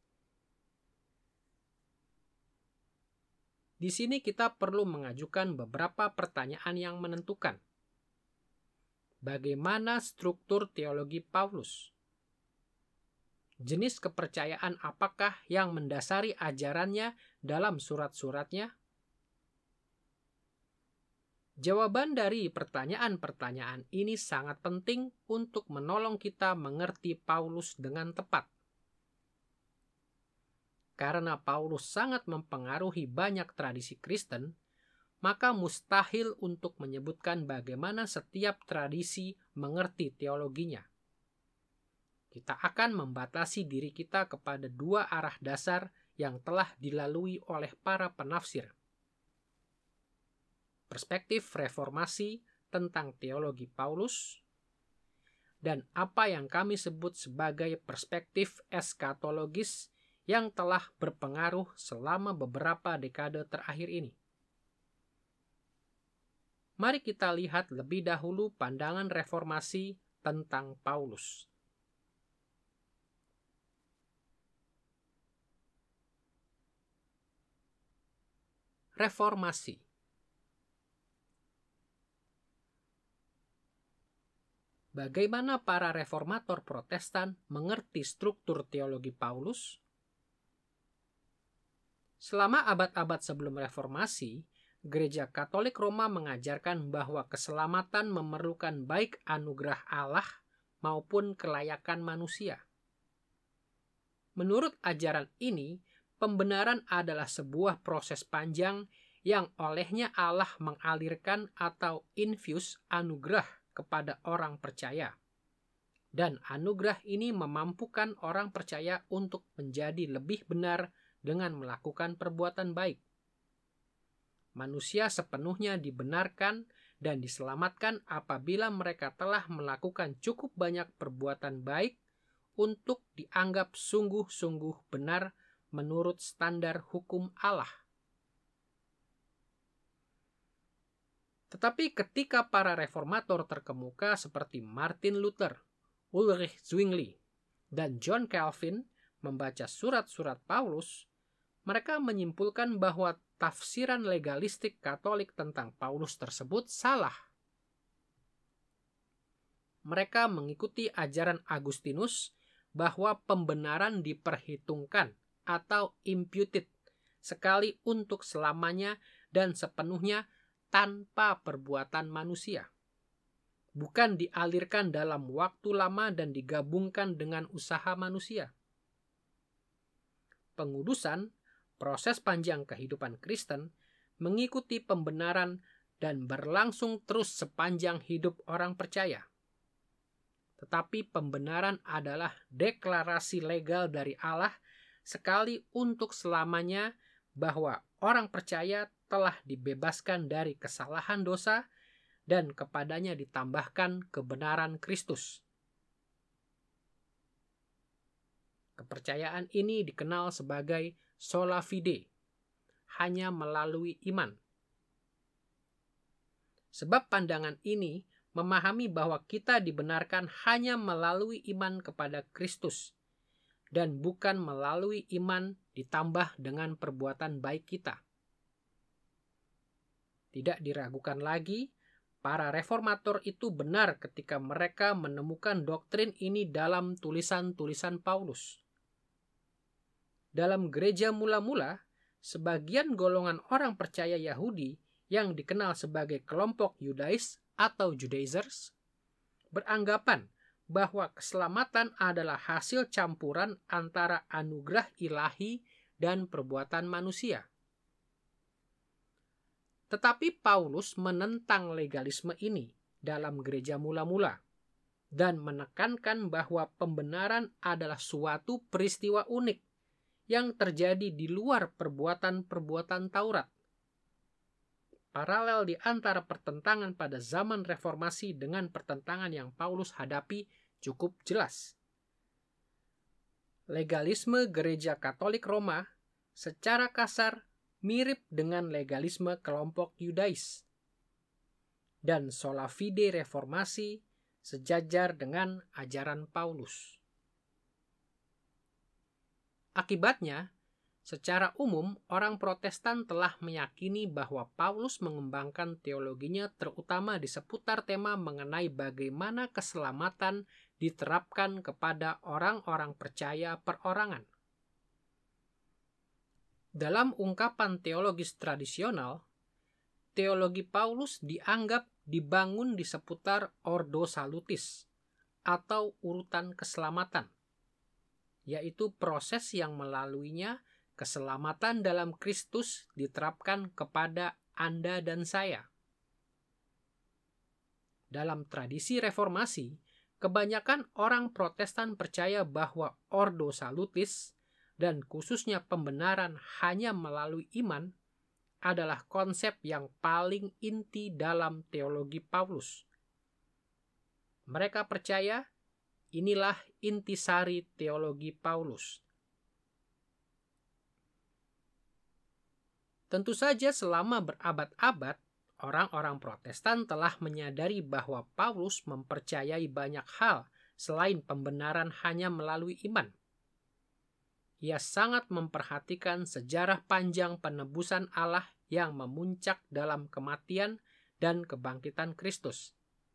Di sini kita perlu mengajukan beberapa pertanyaan yang menentukan. Bagaimana struktur teologi Paulus? Jenis kepercayaan apakah yang mendasari ajarannya dalam surat-suratnya? Jawaban dari pertanyaan-pertanyaan ini sangat penting untuk menolong kita mengerti Paulus dengan tepat. Karena Paulus sangat mempengaruhi banyak tradisi Kristen, maka mustahil untuk menyebutkan bagaimana setiap tradisi mengerti teologinya. Kita akan membatasi diri kita kepada dua arah dasar yang telah dilalui oleh para penafsir. Perspektif reformasi tentang teologi Paulus, dan apa yang kami sebut sebagai perspektif eskatologis yang telah berpengaruh selama beberapa dekade terakhir ini. Mari kita lihat lebih dahulu pandangan reformasi tentang Paulus. Reformasi. Bagaimana para reformator Protestan mengerti struktur teologi Paulus? Selama abad-abad sebelum reformasi, Gereja Katolik Roma mengajarkan bahwa keselamatan memerlukan baik anugerah Allah maupun kelayakan manusia. Menurut ajaran ini, pembenaran adalah sebuah proses panjang yang olehnya Allah mengalirkan atau infuse anugerah kepada orang percaya. Dan anugerah ini memampukan orang percaya untuk menjadi lebih benar dengan melakukan perbuatan baik. Manusia sepenuhnya dibenarkan dan diselamatkan apabila mereka telah melakukan cukup banyak perbuatan baik untuk dianggap sungguh-sungguh benar menurut standar hukum Allah. Tetapi ketika para reformator terkemuka seperti Martin Luther, Ulrich Zwingli, dan John Calvin membaca surat-surat Paulus, mereka menyimpulkan bahwa tafsiran legalistik Katolik tentang Paulus tersebut salah. Mereka mengikuti ajaran Agustinus bahwa pembenaran diperhitungkan atau imputed sekali untuk selamanya dan sepenuhnya tanpa perbuatan manusia, bukan dialirkan dalam waktu lama dan digabungkan dengan usaha manusia. Pengudusan, proses panjang kehidupan Kristen, mengikuti pembenaran dan berlangsung terus sepanjang hidup orang percaya. Tetapi pembenaran adalah deklarasi legal dari Allah sekali untuk selamanya bahwa orang percaya telah dibebaskan dari kesalahan dosa dan kepadanya ditambahkan kebenaran Kristus. Kepercayaan ini dikenal sebagai sola fide, hanya melalui iman. Sebab pandangan ini memahami bahwa kita dibenarkan hanya melalui iman kepada Kristus dan bukan melalui iman ditambah dengan perbuatan baik kita. Tidak diragukan lagi, para reformator itu benar ketika mereka menemukan doktrin ini dalam tulisan-tulisan Paulus. Dalam gereja mula-mula, sebagian golongan orang percaya Yahudi yang dikenal sebagai kelompok Yudais atau Judaizers beranggapan bahwa keselamatan adalah hasil campuran antara anugerah ilahi dan perbuatan manusia. Tetapi Paulus menentang legalisme ini dalam gereja mula-mula dan menekankan bahwa pembenaran adalah suatu peristiwa unik yang terjadi di luar perbuatan-perbuatan Taurat. Paralel di antara pertentangan pada zaman reformasi dengan pertentangan yang Paulus hadapi cukup jelas. Legalisme gereja Katolik Roma secara kasar mirip dengan legalisme kelompok Yudais. Dan sola fide reformasi sejajar dengan ajaran Paulus. Akibatnya, secara umum orang Protestan telah meyakini bahwa Paulus mengembangkan teologinya terutama di seputar tema mengenai bagaimana keselamatan diterapkan kepada orang-orang percaya perorangan. Dalam ungkapan teologis tradisional, teologi Paulus dianggap dibangun di seputar ordo salutis atau urutan keselamatan, yaitu proses yang melaluinya keselamatan dalam Kristus diterapkan kepada Anda dan saya. Dalam tradisi reformasi, kebanyakan orang Protestan percaya bahwa ordo salutis dan khususnya pembenaran hanya melalui iman adalah konsep yang paling inti dalam teologi Paulus. Mereka percaya inilah intisari teologi Paulus. Tentu saja selama berabad-abad, orang-orang Protestan telah menyadari bahwa Paulus mempercayai banyak hal selain pembenaran hanya melalui iman. Ia sangat memperhatikan sejarah panjang penebusan Allah yang memuncak dalam kematian dan kebangkitan Kristus.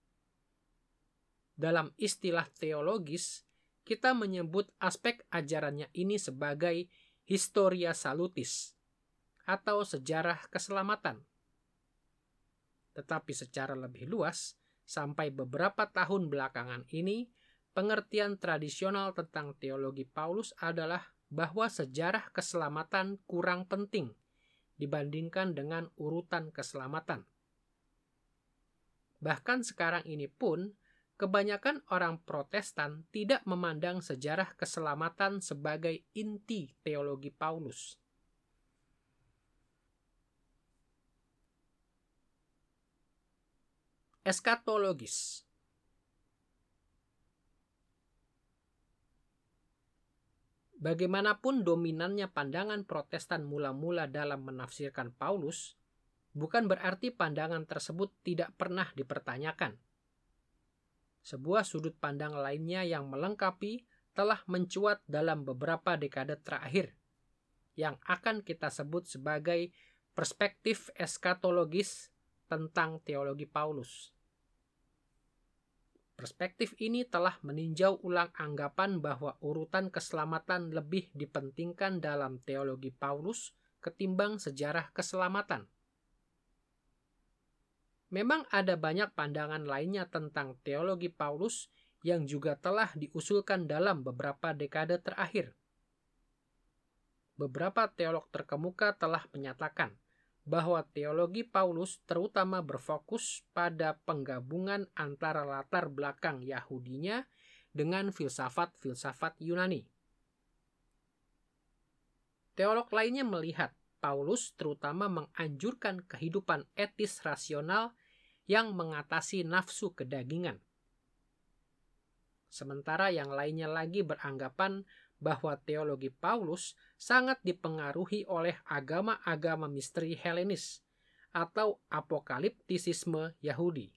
Dalam istilah teologis, kita menyebut aspek ajarannya ini sebagai historia salutis atau sejarah keselamatan. Tetapi secara lebih luas, sampai beberapa tahun belakangan ini, pengertian tradisional tentang teologi Paulus adalah bahwa sejarah keselamatan kurang penting dibandingkan dengan urutan keselamatan. Bahkan sekarang ini pun, kebanyakan orang Protestan tidak memandang sejarah keselamatan sebagai inti teologi Paulus. eskatologis. Bagaimanapun dominannya pandangan Protestan mula-mula dalam menafsirkan Paulus, bukan berarti pandangan tersebut tidak pernah dipertanyakan. Sebuah sudut pandang lainnya yang melengkapi telah mencuat dalam beberapa dekade terakhir, yang akan kita sebut sebagai perspektif eskatologis tentang teologi Paulus. Perspektif ini telah meninjau ulang anggapan bahwa urutan keselamatan lebih dipentingkan dalam teologi Paulus ketimbang sejarah keselamatan. Memang ada banyak pandangan lainnya tentang teologi Paulus yang juga telah diusulkan dalam beberapa dekade terakhir. Beberapa teolog terkemuka telah menyatakan bahwa teologi Paulus terutama berfokus pada penggabungan antara latar belakang Yahudinya dengan filsafat-filsafat Yunani. Teolog lainnya melihat Paulus terutama menganjurkan kehidupan etis rasional yang mengatasi nafsu kedagingan. Sementara yang lainnya lagi beranggapan bahwa teologi Paulus sangat dipengaruhi oleh agama-agama misteri Helenis atau apokaliptisisme Yahudi.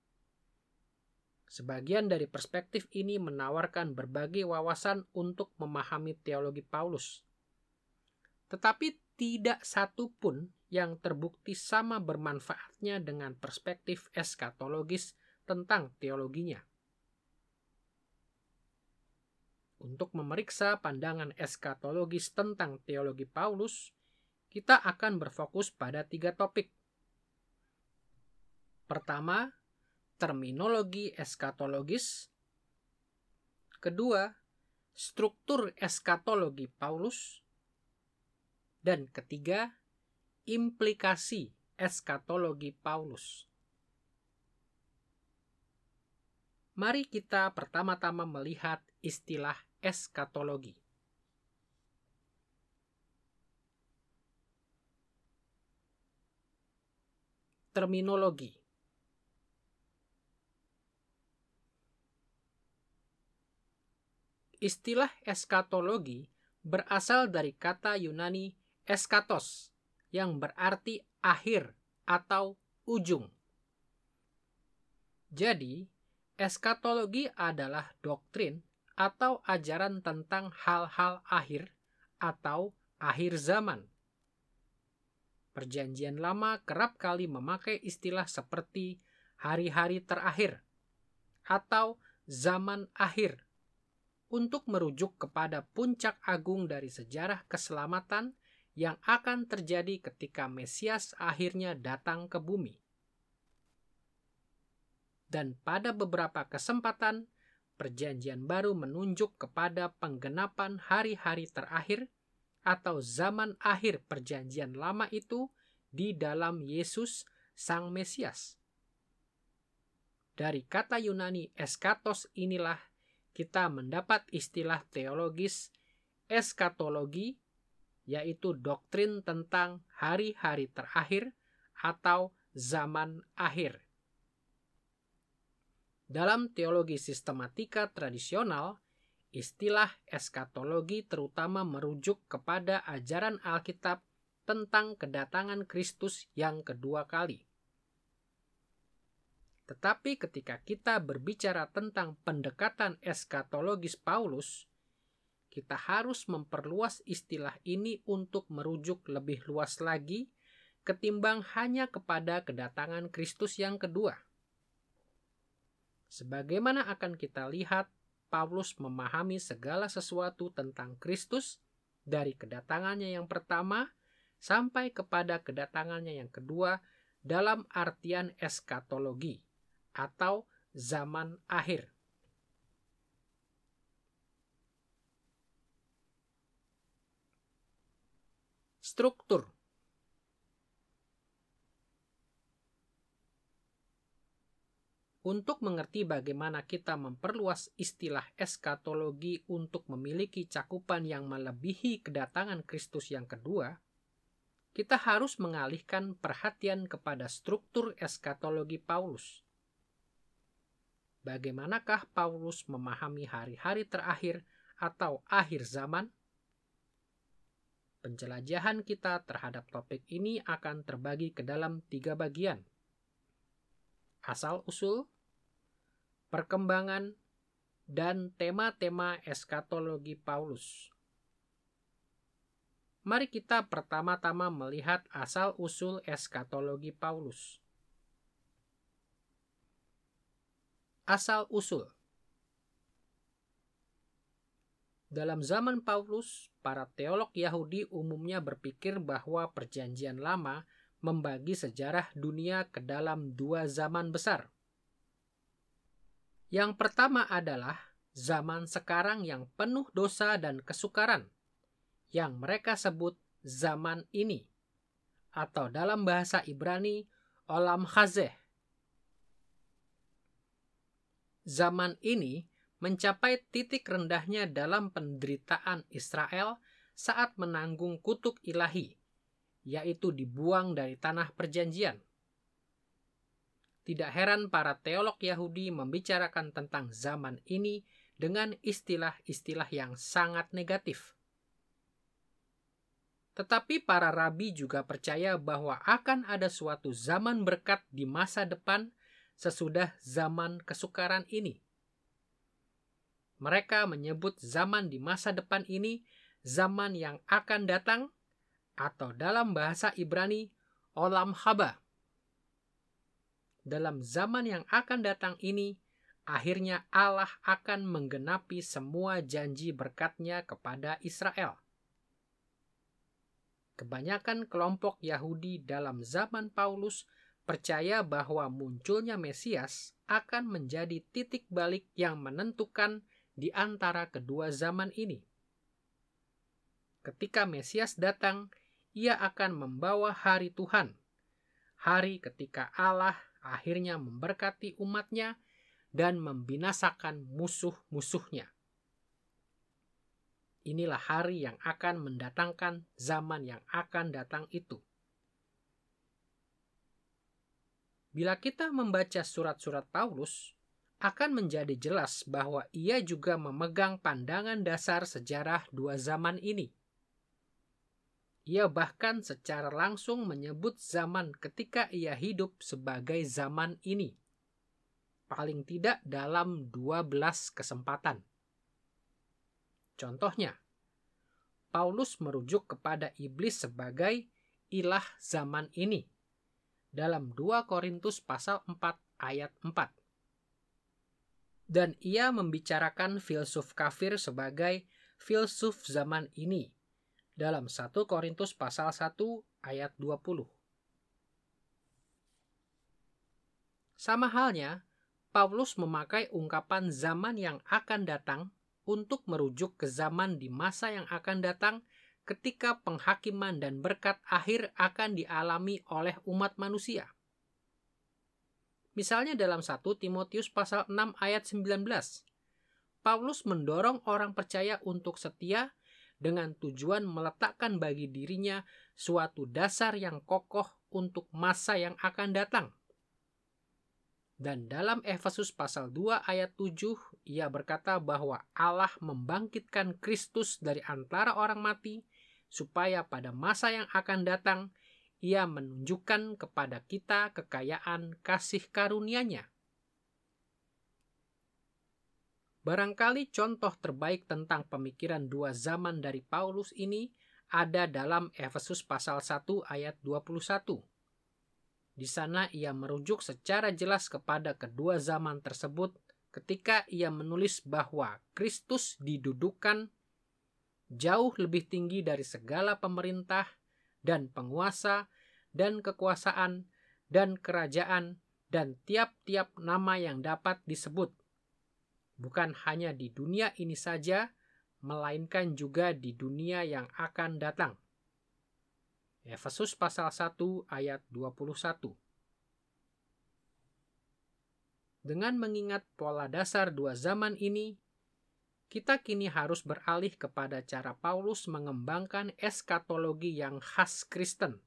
Sebagian dari perspektif ini menawarkan berbagai wawasan untuk memahami teologi Paulus. Tetapi tidak satu pun yang terbukti sama bermanfaatnya dengan perspektif eskatologis tentang teologinya. Untuk memeriksa pandangan eskatologis tentang teologi Paulus, kita akan berfokus pada tiga topik. Pertama, terminologi eskatologis. Kedua, struktur eskatologi Paulus. Dan ketiga, implikasi eskatologi Paulus. Mari kita pertama-tama melihat istilah eskatologi. Terminologi. Istilah eskatologi berasal dari kata Yunani eskatos, yang berarti akhir atau ujung. Jadi, eskatologi adalah doktrin atau ajaran tentang hal-hal akhir atau akhir zaman. Perjanjian Lama kerap kali memakai istilah seperti hari-hari terakhir atau zaman akhir untuk merujuk kepada puncak agung dari sejarah keselamatan yang akan terjadi ketika Mesias akhirnya datang ke bumi. Dan pada beberapa kesempatan, Perjanjian Baru menunjuk kepada penggenapan hari-hari terakhir atau zaman akhir Perjanjian Lama itu di dalam Yesus Sang Mesias. Dari kata Yunani eskatos inilah kita mendapat istilah teologis eskatologi, yaitu doktrin tentang hari-hari terakhir atau zaman akhir. Dalam teologi sistematika tradisional, istilah eskatologi terutama merujuk kepada ajaran Alkitab tentang kedatangan Kristus yang kedua kali. Tetapi ketika kita berbicara tentang pendekatan eskatologis Paulus, kita harus memperluas istilah ini untuk merujuk lebih luas lagi ketimbang hanya kepada kedatangan Kristus yang kedua. Sebagaimana akan kita lihat, Paulus memahami segala sesuatu tentang Kristus dari kedatangannya yang pertama sampai kepada kedatangannya yang kedua dalam artian eskatologi atau zaman akhir. Struktur. Untuk mengerti bagaimana kita memperluas istilah eskatologi untuk memiliki cakupan yang melebihi kedatangan Kristus yang kedua, kita harus mengalihkan perhatian kepada struktur eskatologi Paulus. bagaimanakah Paulus memahami hari-hari terakhir atau akhir zaman? Penjelajahan kita terhadap topik ini akan terbagi ke dalam tiga bagian. Asal-usul, perkembangan, dan tema-tema eskatologi Paulus. Mari kita pertama-tama melihat asal-usul eskatologi Paulus. Asal-usul. Dalam zaman Paulus, para teolog Yahudi umumnya berpikir bahwa Perjanjian Lama membagi sejarah dunia ke dalam dua zaman besar. Yang pertama adalah zaman sekarang yang penuh dosa dan kesukaran, yang mereka sebut zaman ini, atau dalam bahasa Ibrani, olam hazeh. Zaman ini mencapai titik rendahnya dalam penderitaan Israel saat menanggung kutuk ilahi, yaitu dibuang dari tanah perjanjian. Tidak heran para teolog Yahudi membicarakan tentang zaman ini dengan istilah-istilah yang sangat negatif. Tetapi para rabi juga percaya bahwa akan ada suatu zaman berkat di masa depan sesudah zaman kesukaran ini. Mereka menyebut zaman di masa depan ini zaman yang akan datang, atau dalam bahasa Ibrani, olam haba. Dalam zaman yang akan datang ini, akhirnya Allah akan menggenapi semua janji berkat-Nya kepada Israel. Kebanyakan kelompok Yahudi dalam zaman Paulus percaya bahwa munculnya Mesias akan menjadi titik balik yang menentukan di antara kedua zaman ini. Ketika Mesias datang, Ia akan membawa hari Tuhan, hari ketika Allah akhirnya memberkati umat-Nya dan membinasakan musuh-musuhnya. Inilah hari yang akan mendatangkan zaman yang akan datang itu. Bila kita membaca surat-surat Paulus, akan menjadi jelas bahwa ia juga memegang pandangan dasar sejarah dua zaman ini. Ia bahkan secara langsung menyebut zaman ketika ia hidup sebagai zaman ini. Paling tidak dalam dua belas kesempatan. Contohnya, Paulus merujuk kepada iblis sebagai ilah zaman ini dalam dua Korintus pasal empat ayat empat. Dan ia membicarakan filsuf kafir sebagai filsuf zaman ini dalam satu Korintus pasal satu ayat dua puluh. Sama halnya, Paulus memakai ungkapan zaman yang akan datang untuk merujuk ke zaman di masa yang akan datang ketika penghakiman dan berkat akhir akan dialami oleh umat manusia. Misalnya dalam satu Timotius pasal enam ayat sembilan belas, Paulus mendorong orang percaya untuk setia dengan tujuan meletakkan bagi dirinya suatu dasar yang kokoh untuk masa yang akan datang. Dan dalam Efesus pasal dua ayat tujuh, ia berkata bahwa Allah membangkitkan Kristus dari antara orang mati, supaya pada masa yang akan datang, Ia menunjukkan kepada kita kekayaan kasih karunia-Nya. Barangkali contoh terbaik tentang pemikiran dua zaman dari Paulus ini ada dalam Efesus pasal satu ayat dua puluh satu. Di sana ia merujuk secara jelas kepada kedua zaman tersebut ketika ia menulis bahwa Kristus didudukan jauh lebih tinggi dari segala pemerintah dan penguasa dan kekuasaan dan kerajaan dan tiap-tiap nama yang dapat disebut. Bukan hanya di dunia ini saja, melainkan juga di dunia yang akan datang. Efesus pasal satu ayat dua puluh satu. Dengan mengingat pola dasar dua zaman ini, kita kini harus beralih kepada cara Paulus mengembangkan eskatologi yang khas Kristen.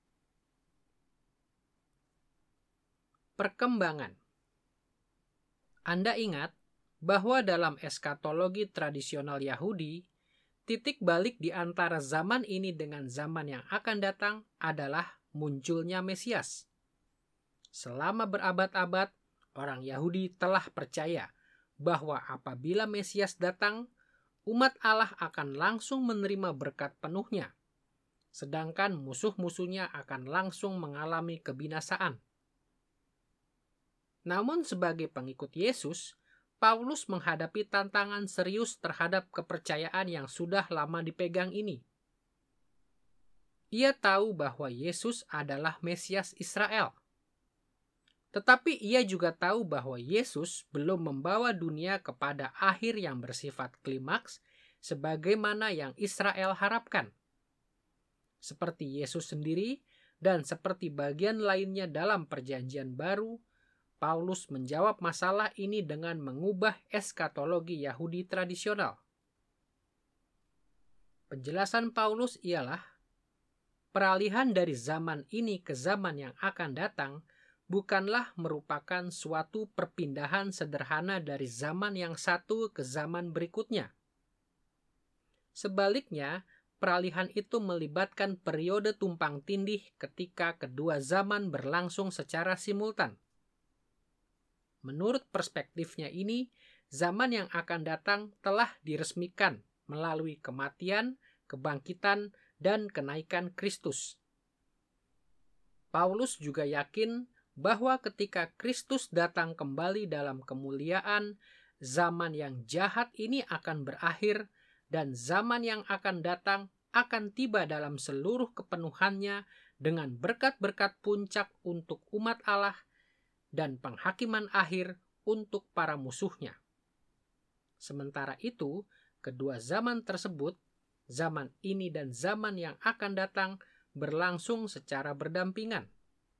Perkembangan. Anda ingat bahwa dalam eskatologi tradisional Yahudi, titik balik di antara zaman ini dengan zaman yang akan datang adalah munculnya Mesias. Selama berabad-abad, orang Yahudi telah percaya bahwa apabila Mesias datang, umat Allah akan langsung menerima berkat penuhnya, sedangkan musuh-musuhnya akan langsung mengalami kebinasaan. Namun sebagai pengikut Yesus, Paulus menghadapi tantangan serius terhadap kepercayaan yang sudah lama dipegang ini. Ia tahu bahwa Yesus adalah Mesias Israel. Tetapi ia juga tahu bahwa Yesus belum membawa dunia kepada akhir yang bersifat klimaks sebagaimana yang Israel harapkan. Seperti Yesus sendiri dan seperti bagian lainnya dalam Perjanjian Baru, Paulus menjawab masalah ini dengan mengubah eskatologi Yahudi tradisional. Penjelasan Paulus ialah, peralihan dari zaman ini ke zaman yang akan datang bukanlah merupakan suatu perpindahan sederhana dari zaman yang satu ke zaman berikutnya. Sebaliknya, peralihan itu melibatkan periode tumpang tindih ketika kedua zaman berlangsung secara simultan. Menurut perspektifnya ini, zaman yang akan datang telah diresmikan melalui kematian, kebangkitan, dan kenaikan Kristus. Paulus juga yakin bahwa ketika Kristus datang kembali dalam kemuliaan, zaman yang jahat ini akan berakhir dan zaman yang akan datang akan tiba dalam seluruh kepenuhannya dengan berkat-berkat puncak untuk umat Allah dan penghakiman akhir untuk para musuhnya. Sementara itu, kedua zaman tersebut, zaman ini dan zaman yang akan datang, berlangsung secara berdampingan.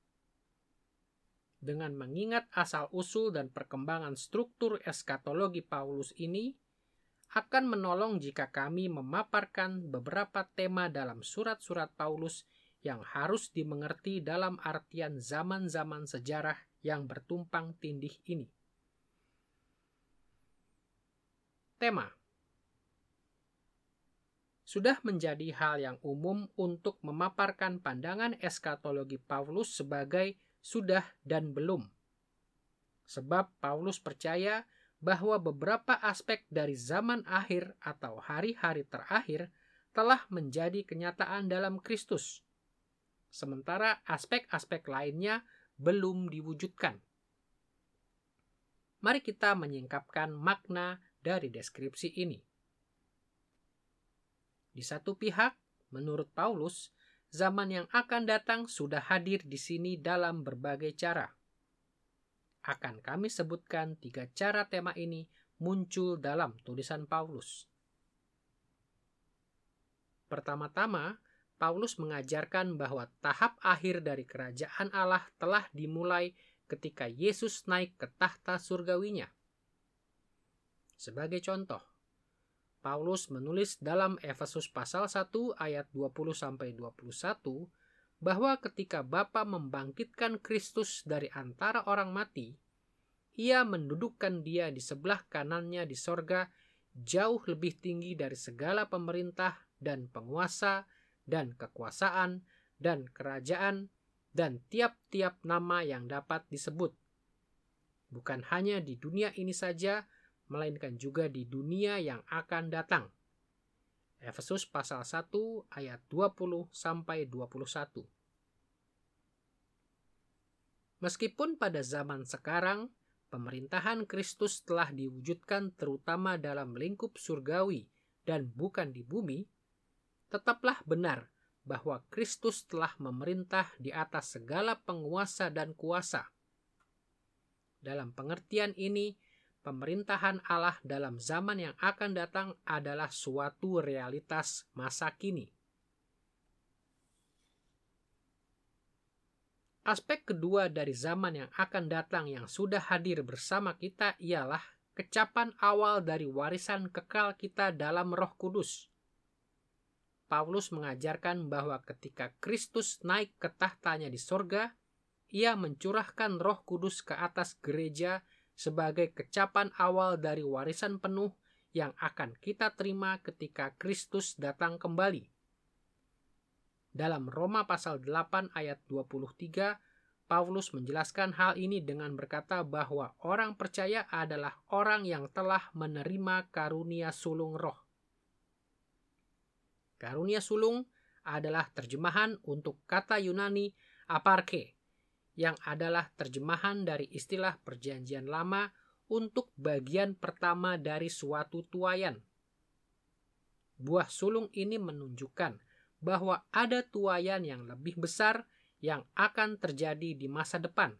Dengan mengingat asal-usul dan perkembangan struktur eskatologi Paulus ini, akan menolong jika kami memaparkan beberapa tema dalam surat-surat Paulus yang harus dimengerti dalam artian zaman-zaman sejarah yang bertumpang tindih ini. Tema sudah menjadi hal yang umum untuk memaparkan pandangan eskatologi Paulus sebagai sudah dan belum. Sebab Paulus percaya bahwa beberapa aspek dari zaman akhir atau hari-hari terakhir telah menjadi kenyataan dalam Kristus, sementara aspek-aspek lainnya belum diwujudkan. Mari kita menyingkapkan makna dari deskripsi ini. Di satu pihak, menurut Paulus, zaman yang akan datang sudah hadir di sini dalam berbagai cara. Akan kami sebutkan tiga cara tema ini muncul dalam tulisan Paulus. Pertama-tama, Paulus mengajarkan bahwa tahap akhir dari kerajaan Allah telah dimulai ketika Yesus naik ke tahta surgawinya. Sebagai contoh, Paulus menulis dalam Efesus pasal satu ayat dua puluh sampai dua puluh satu bahwa ketika Bapa membangkitkan Kristus dari antara orang mati, Ia mendudukkan Dia di sebelah kanannya di sorga jauh lebih tinggi dari segala pemerintah dan penguasa dan kekuasaan, dan kerajaan, dan tiap-tiap nama yang dapat disebut. Bukan hanya di dunia ini saja, melainkan juga di dunia yang akan datang. Efesus pasal satu ayat dua puluh sampai dua puluh satu. Meskipun pada zaman sekarang, pemerintahan Kristus telah diwujudkan terutama dalam lingkup surgawi dan bukan di bumi, tetaplah benar bahwa Kristus telah memerintah di atas segala penguasa dan kuasa. Dalam pengertian ini, pemerintahan Allah dalam zaman yang akan datang adalah suatu realitas masa kini. Aspek kedua dari zaman yang akan datang yang sudah hadir bersama kita ialah kecapan awal dari warisan kekal kita dalam Roh Kudus. Paulus mengajarkan bahwa ketika Kristus naik ke tahtanya di sorga, Ia mencurahkan Roh Kudus ke atas gereja sebagai kecapan awal dari warisan penuh yang akan kita terima ketika Kristus datang kembali. Dalam Roma pasal delapan ayat dua puluh tiga, Paulus menjelaskan hal ini dengan berkata bahwa orang percaya adalah orang yang telah menerima karunia sulung roh. Karunia sulung adalah terjemahan untuk kata Yunani aparke, yang adalah terjemahan dari istilah Perjanjian Lama untuk bagian pertama dari suatu tuaian. Buah sulung ini menunjukkan bahwa ada tuaian yang lebih besar yang akan terjadi di masa depan.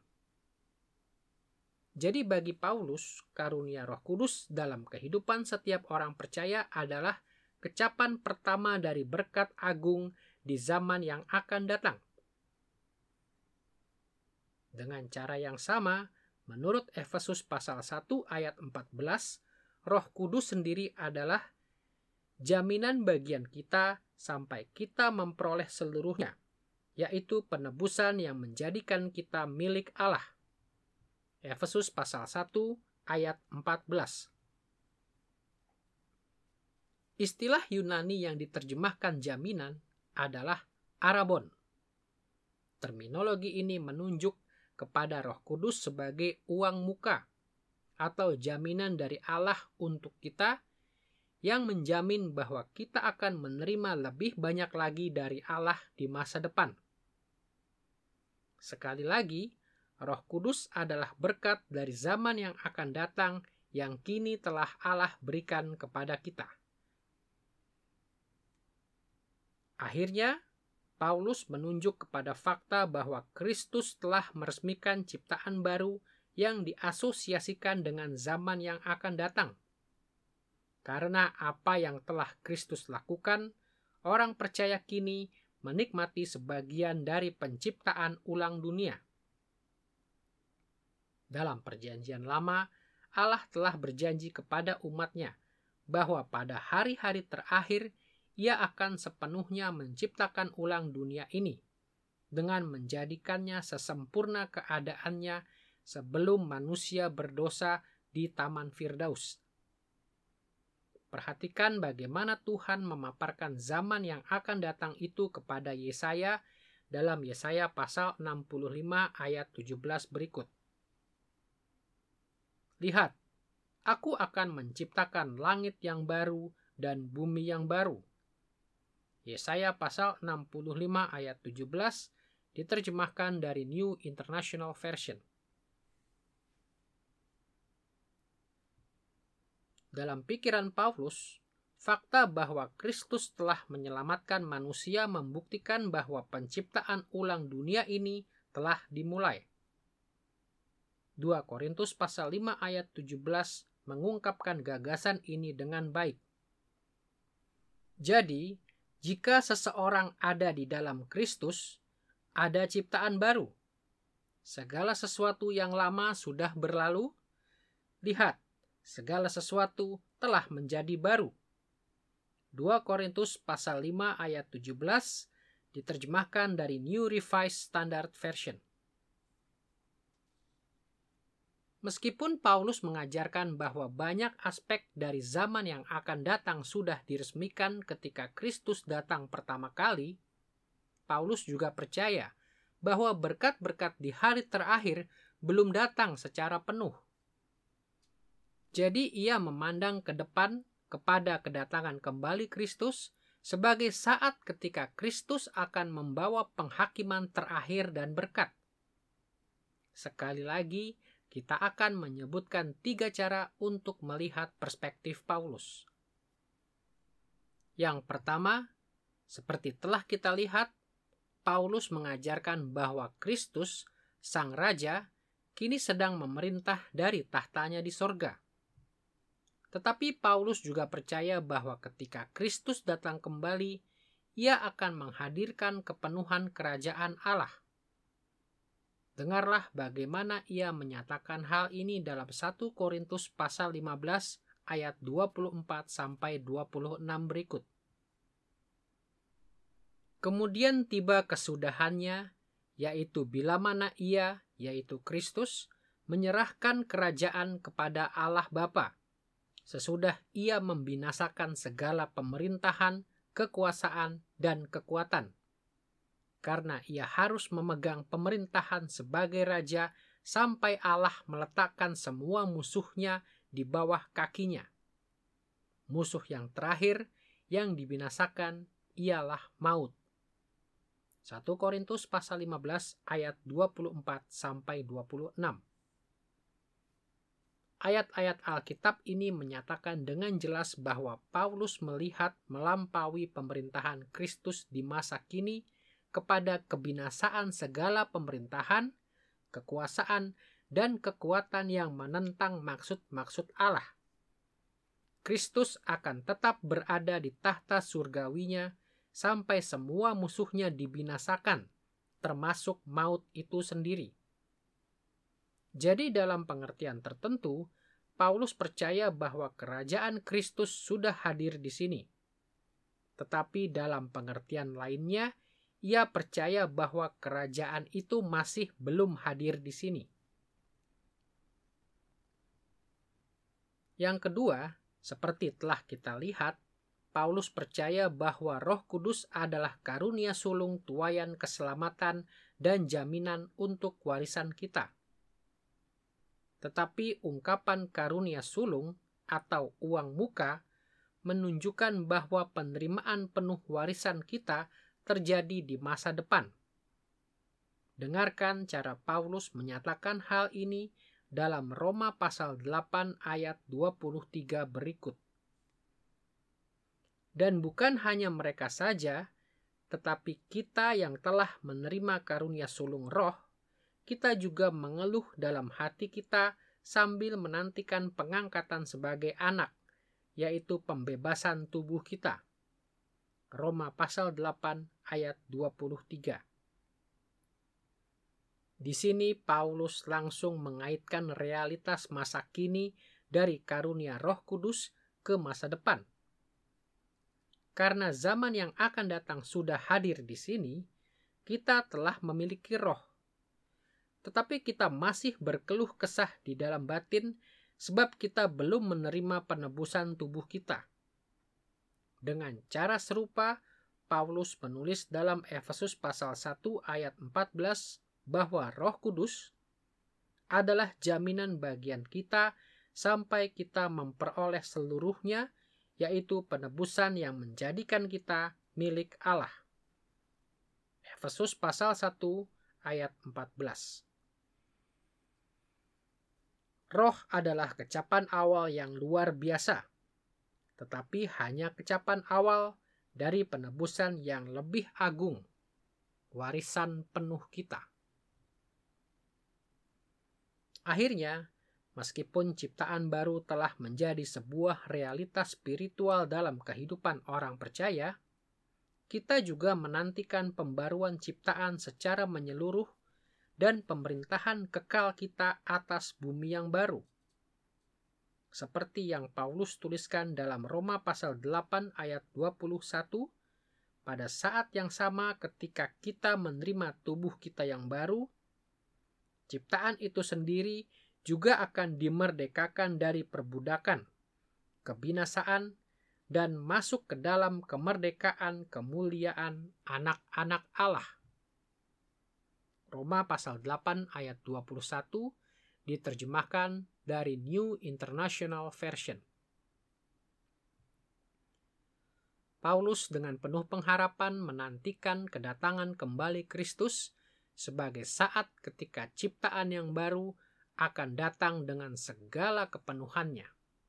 Jadi bagi Paulus, karunia Roh Kudus dalam kehidupan setiap orang percaya adalah kecapan pertama dari berkat agung di zaman yang akan datang. Dengan cara yang sama, menurut Efesus pasal satu ayat empat belas, Roh Kudus sendiri adalah jaminan bagian kita sampai kita memperoleh seluruhnya, yaitu penebusan yang menjadikan kita milik Allah. Efesus pasal satu ayat empat belas. Istilah Yunani yang diterjemahkan jaminan adalah arabon. Terminologi ini menunjuk kepada Roh Kudus sebagai uang muka atau jaminan dari Allah untuk kita, yang menjamin bahwa kita akan menerima lebih banyak lagi dari Allah di masa depan. Sekali lagi, Roh Kudus adalah berkat dari zaman yang akan datang yang kini telah Allah berikan kepada kita. Akhirnya, Paulus menunjuk kepada fakta bahwa Kristus telah meresmikan ciptaan baru yang diasosiasikan dengan zaman yang akan datang. Karena apa yang telah Kristus lakukan, orang percaya kini menikmati sebagian dari penciptaan ulang dunia. Dalam Perjanjian Lama, Allah telah berjanji kepada umat-Nya bahwa pada hari-hari terakhir Ia akan sepenuhnya menciptakan ulang dunia ini dengan menjadikannya sesempurna keadaannya sebelum manusia berdosa di Taman Firdaus. Perhatikan bagaimana Tuhan memaparkan zaman yang akan datang itu kepada Yesaya dalam Yesaya pasal enam puluh lima ayat tujuh belas berikut. Lihat, aku akan menciptakan langit yang baru dan bumi yang baru. Yesaya pasal enam puluh lima ayat tujuh belas diterjemahkan dari New International Version. Dalam pikiran Paulus, fakta bahwa Kristus telah menyelamatkan manusia membuktikan bahwa penciptaan ulang dunia ini telah dimulai. dua Korintus pasal lima ayat tujuh belas mengungkapkan gagasan ini dengan baik. Jadi, jika seseorang ada di dalam Kristus, ada ciptaan baru. Segala sesuatu yang lama sudah berlalu. Lihat, segala sesuatu telah menjadi baru. dua Korintus pasal lima ayat tujuh belas diterjemahkan dari New Revised Standard Version. Meskipun Paulus mengajarkan bahwa banyak aspek dari zaman yang akan datang sudah diresmikan ketika Kristus datang pertama kali, Paulus juga percaya bahwa berkat-berkat di hari terakhir belum datang secara penuh. Jadi ia memandang ke depan kepada kedatangan kembali Kristus sebagai saat ketika Kristus akan membawa penghakiman terakhir dan berkat. Sekali lagi, kita akan menyebutkan tiga cara untuk melihat perspektif Paulus. Yang pertama, seperti telah kita lihat, Paulus mengajarkan bahwa Kristus, Sang Raja, kini sedang memerintah dari tahtanya di sorga. Tetapi Paulus juga percaya bahwa ketika Kristus datang kembali, Ia akan menghadirkan kepenuhan kerajaan Allah. Dengarlah bagaimana ia menyatakan hal ini dalam satu Korintus pasal lima belas ayat dua puluh empat sampai dua puluh enam berikut. Kemudian tiba kesudahannya, yaitu bila mana ia, yaitu Kristus, menyerahkan kerajaan kepada Allah Bapa, sesudah ia membinasakan segala pemerintahan, kekuasaan, dan kekuatan. Karena ia harus memegang pemerintahan sebagai raja sampai Allah meletakkan semua musuhnya di bawah kakinya. Musuh yang terakhir yang dibinasakan ialah maut. satu Korintus pasal lima belas ayat dua puluh empat sampai dua puluh enam. Ayat-ayat Alkitab ini menyatakan dengan jelas bahwa Paulus melihat melampaui pemerintahan Kristus di masa kini kepada kebinasaan segala pemerintahan, kekuasaan, dan kekuatan yang menentang maksud-maksud Allah. Kristus akan tetap berada di tahta surgawinya sampai semua musuhnya dibinasakan, termasuk maut itu sendiri. Jadi dalam pengertian tertentu, Paulus percaya bahwa kerajaan Kristus sudah hadir di sini. Tetapi dalam pengertian lainnya, ia percaya bahwa kerajaan itu masih belum hadir di sini. Yang kedua, seperti telah kita lihat, Paulus percaya bahwa Roh Kudus adalah karunia sulung tuaian keselamatan dan jaminan untuk warisan kita. Tetapi ungkapan karunia sulung atau uang muka menunjukkan bahwa penerimaan penuh warisan kita terjadi di masa depan. Dengarkan cara Paulus menyatakan hal ini dalam Roma pasal delapan ayat dua puluh tiga berikut. Dan bukan hanya mereka saja, tetapi kita yang telah menerima karunia sulung roh, kita juga mengeluh dalam hati kita sambil menantikan pengangkatan sebagai anak, yaitu pembebasan tubuh kita. Roma pasal delapan ayat dua puluh tiga. Di sini Paulus langsung mengaitkan realitas masa kini dari karunia Roh Kudus ke masa depan. Karena zaman yang akan datang sudah hadir di sini, kita telah memiliki roh. Tetapi kita masih berkeluh kesah di dalam batin sebab kita belum menerima penebusan tubuh kita. Dengan cara serupa, Paulus menulis dalam Efesus pasal satu ayat empat belas bahwa Roh Kudus adalah jaminan bagian kita sampai kita memperoleh seluruhnya, yaitu penebusan yang menjadikan kita milik Allah. Efesus pasal satu ayat empat belas. Roh adalah kecapan awal yang luar biasa, tetapi hanya kecapan awal dari penebusan yang lebih agung, warisan penuh kita. Akhirnya, meskipun ciptaan baru telah menjadi sebuah realitas spiritual dalam kehidupan orang percaya, kita juga menantikan pembaruan ciptaan secara menyeluruh dan pemerintahan kekal kita atas bumi yang baru. Seperti yang Paulus tuliskan dalam Roma pasal delapan ayat dua puluh satu, pada saat yang sama ketika kita menerima tubuh kita yang baru, ciptaan itu sendiri juga akan dimerdekakan dari perbudakan, kebinasaan, dan masuk ke dalam kemerdekaan kemuliaan anak-anak Allah. Roma pasal delapan ayat dua puluh satu diterjemahkan dari New International Version. Paulus dengan penuh pengharapan menantikan kedatangan kembali Kristus sebagai saat ketika ciptaan yang baru akan datang dengan segala kepenuhannya.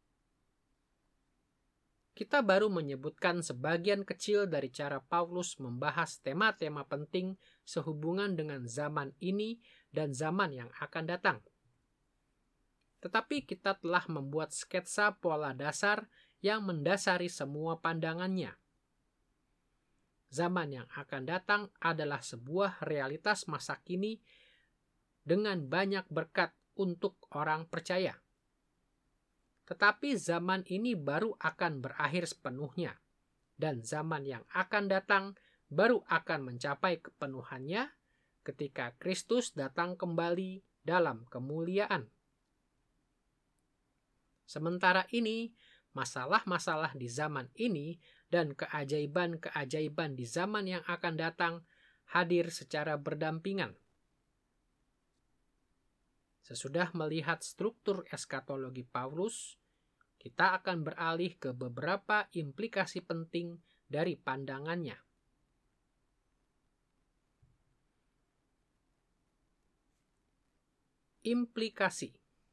Kita baru menyebutkan sebagian kecil dari cara Paulus membahas tema-tema penting sehubungan dengan zaman ini dan zaman yang akan datang. Tetapi kita telah membuat sketsa pola dasar yang mendasari semua pandangannya. Zaman yang akan datang adalah sebuah realitas masa kini dengan banyak berkat untuk orang percaya. Tetapi zaman ini baru akan berakhir sepenuhnya, dan zaman yang akan datang baru akan mencapai kepenuhannya ketika Kristus datang kembali dalam kemuliaan. Sementara ini, masalah-masalah di zaman ini dan keajaiban-keajaiban di zaman yang akan datang hadir secara berdampingan. Sesudah melihat struktur eskatologi Paulus, kita akan beralih ke beberapa implikasi penting dari pandangannya. Implikasi.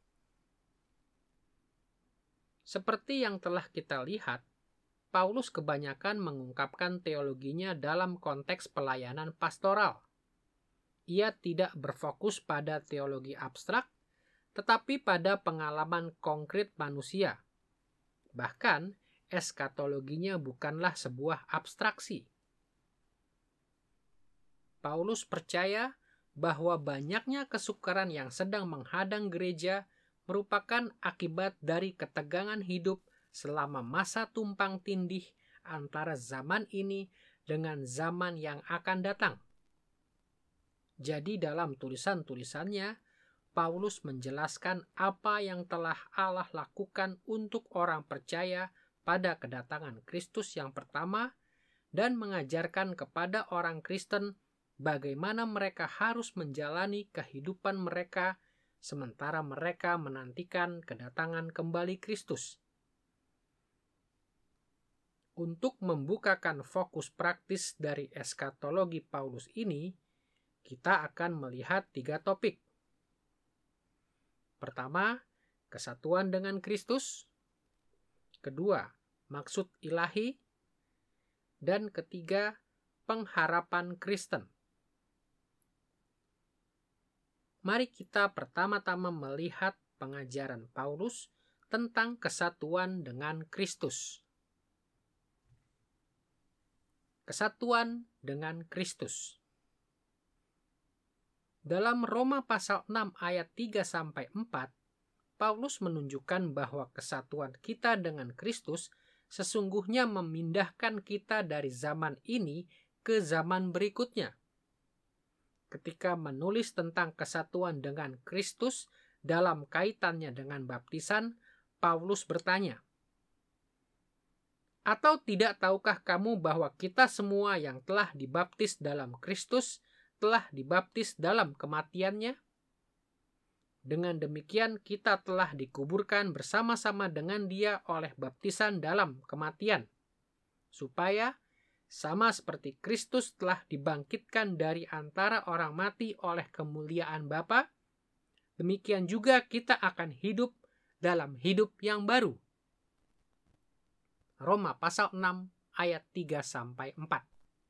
Seperti yang telah kita lihat, Paulus kebanyakan mengungkapkan teologinya dalam konteks pelayanan pastoral. Ia tidak berfokus pada teologi abstrak, tetapi pada pengalaman konkret manusia. Bahkan, eskatologinya bukanlah sebuah abstraksi. Paulus percaya bahwa banyaknya kesukaran yang sedang menghadang gereja merupakan akibat dari ketegangan hidup selama masa tumpang tindih antara zaman ini dengan zaman yang akan datang. Jadi dalam tulisan-tulisannya, Paulus menjelaskan apa yang telah Allah lakukan untuk orang percaya pada kedatangan Kristus yang pertama dan mengajarkan kepada orang Kristen bagaimana mereka harus menjalani kehidupan mereka sementara mereka menantikan kedatangan kembali Kristus. Untuk membukakan fokus praktis dari eskatologi Paulus ini, kita akan melihat tiga topik. Pertama, kesatuan dengan Kristus. Kedua, maksud ilahi. Dan ketiga, pengharapan Kristen. Mari kita pertama-tama melihat pengajaran Paulus tentang kesatuan dengan Kristus. Kesatuan dengan Kristus. Dalam Roma pasal enam ayat tiga sampai empat, Paulus menunjukkan bahwa kesatuan kita dengan Kristus sesungguhnya memindahkan kita dari zaman ini ke zaman berikutnya. Ketika menulis tentang kesatuan dengan Kristus dalam kaitannya dengan baptisan, Paulus bertanya, "Atau tidak tahukah kamu bahwa kita semua yang telah dibaptis dalam Kristus telah dibaptis dalam kematiannya? Dengan demikian kita telah dikuburkan bersama-sama dengan Dia oleh baptisan dalam kematian, supaya sama seperti Kristus telah dibangkitkan dari antara orang mati oleh kemuliaan Bapa, demikian juga kita akan hidup dalam hidup yang baru." Roma pasal enam ayat tiga sampai empat.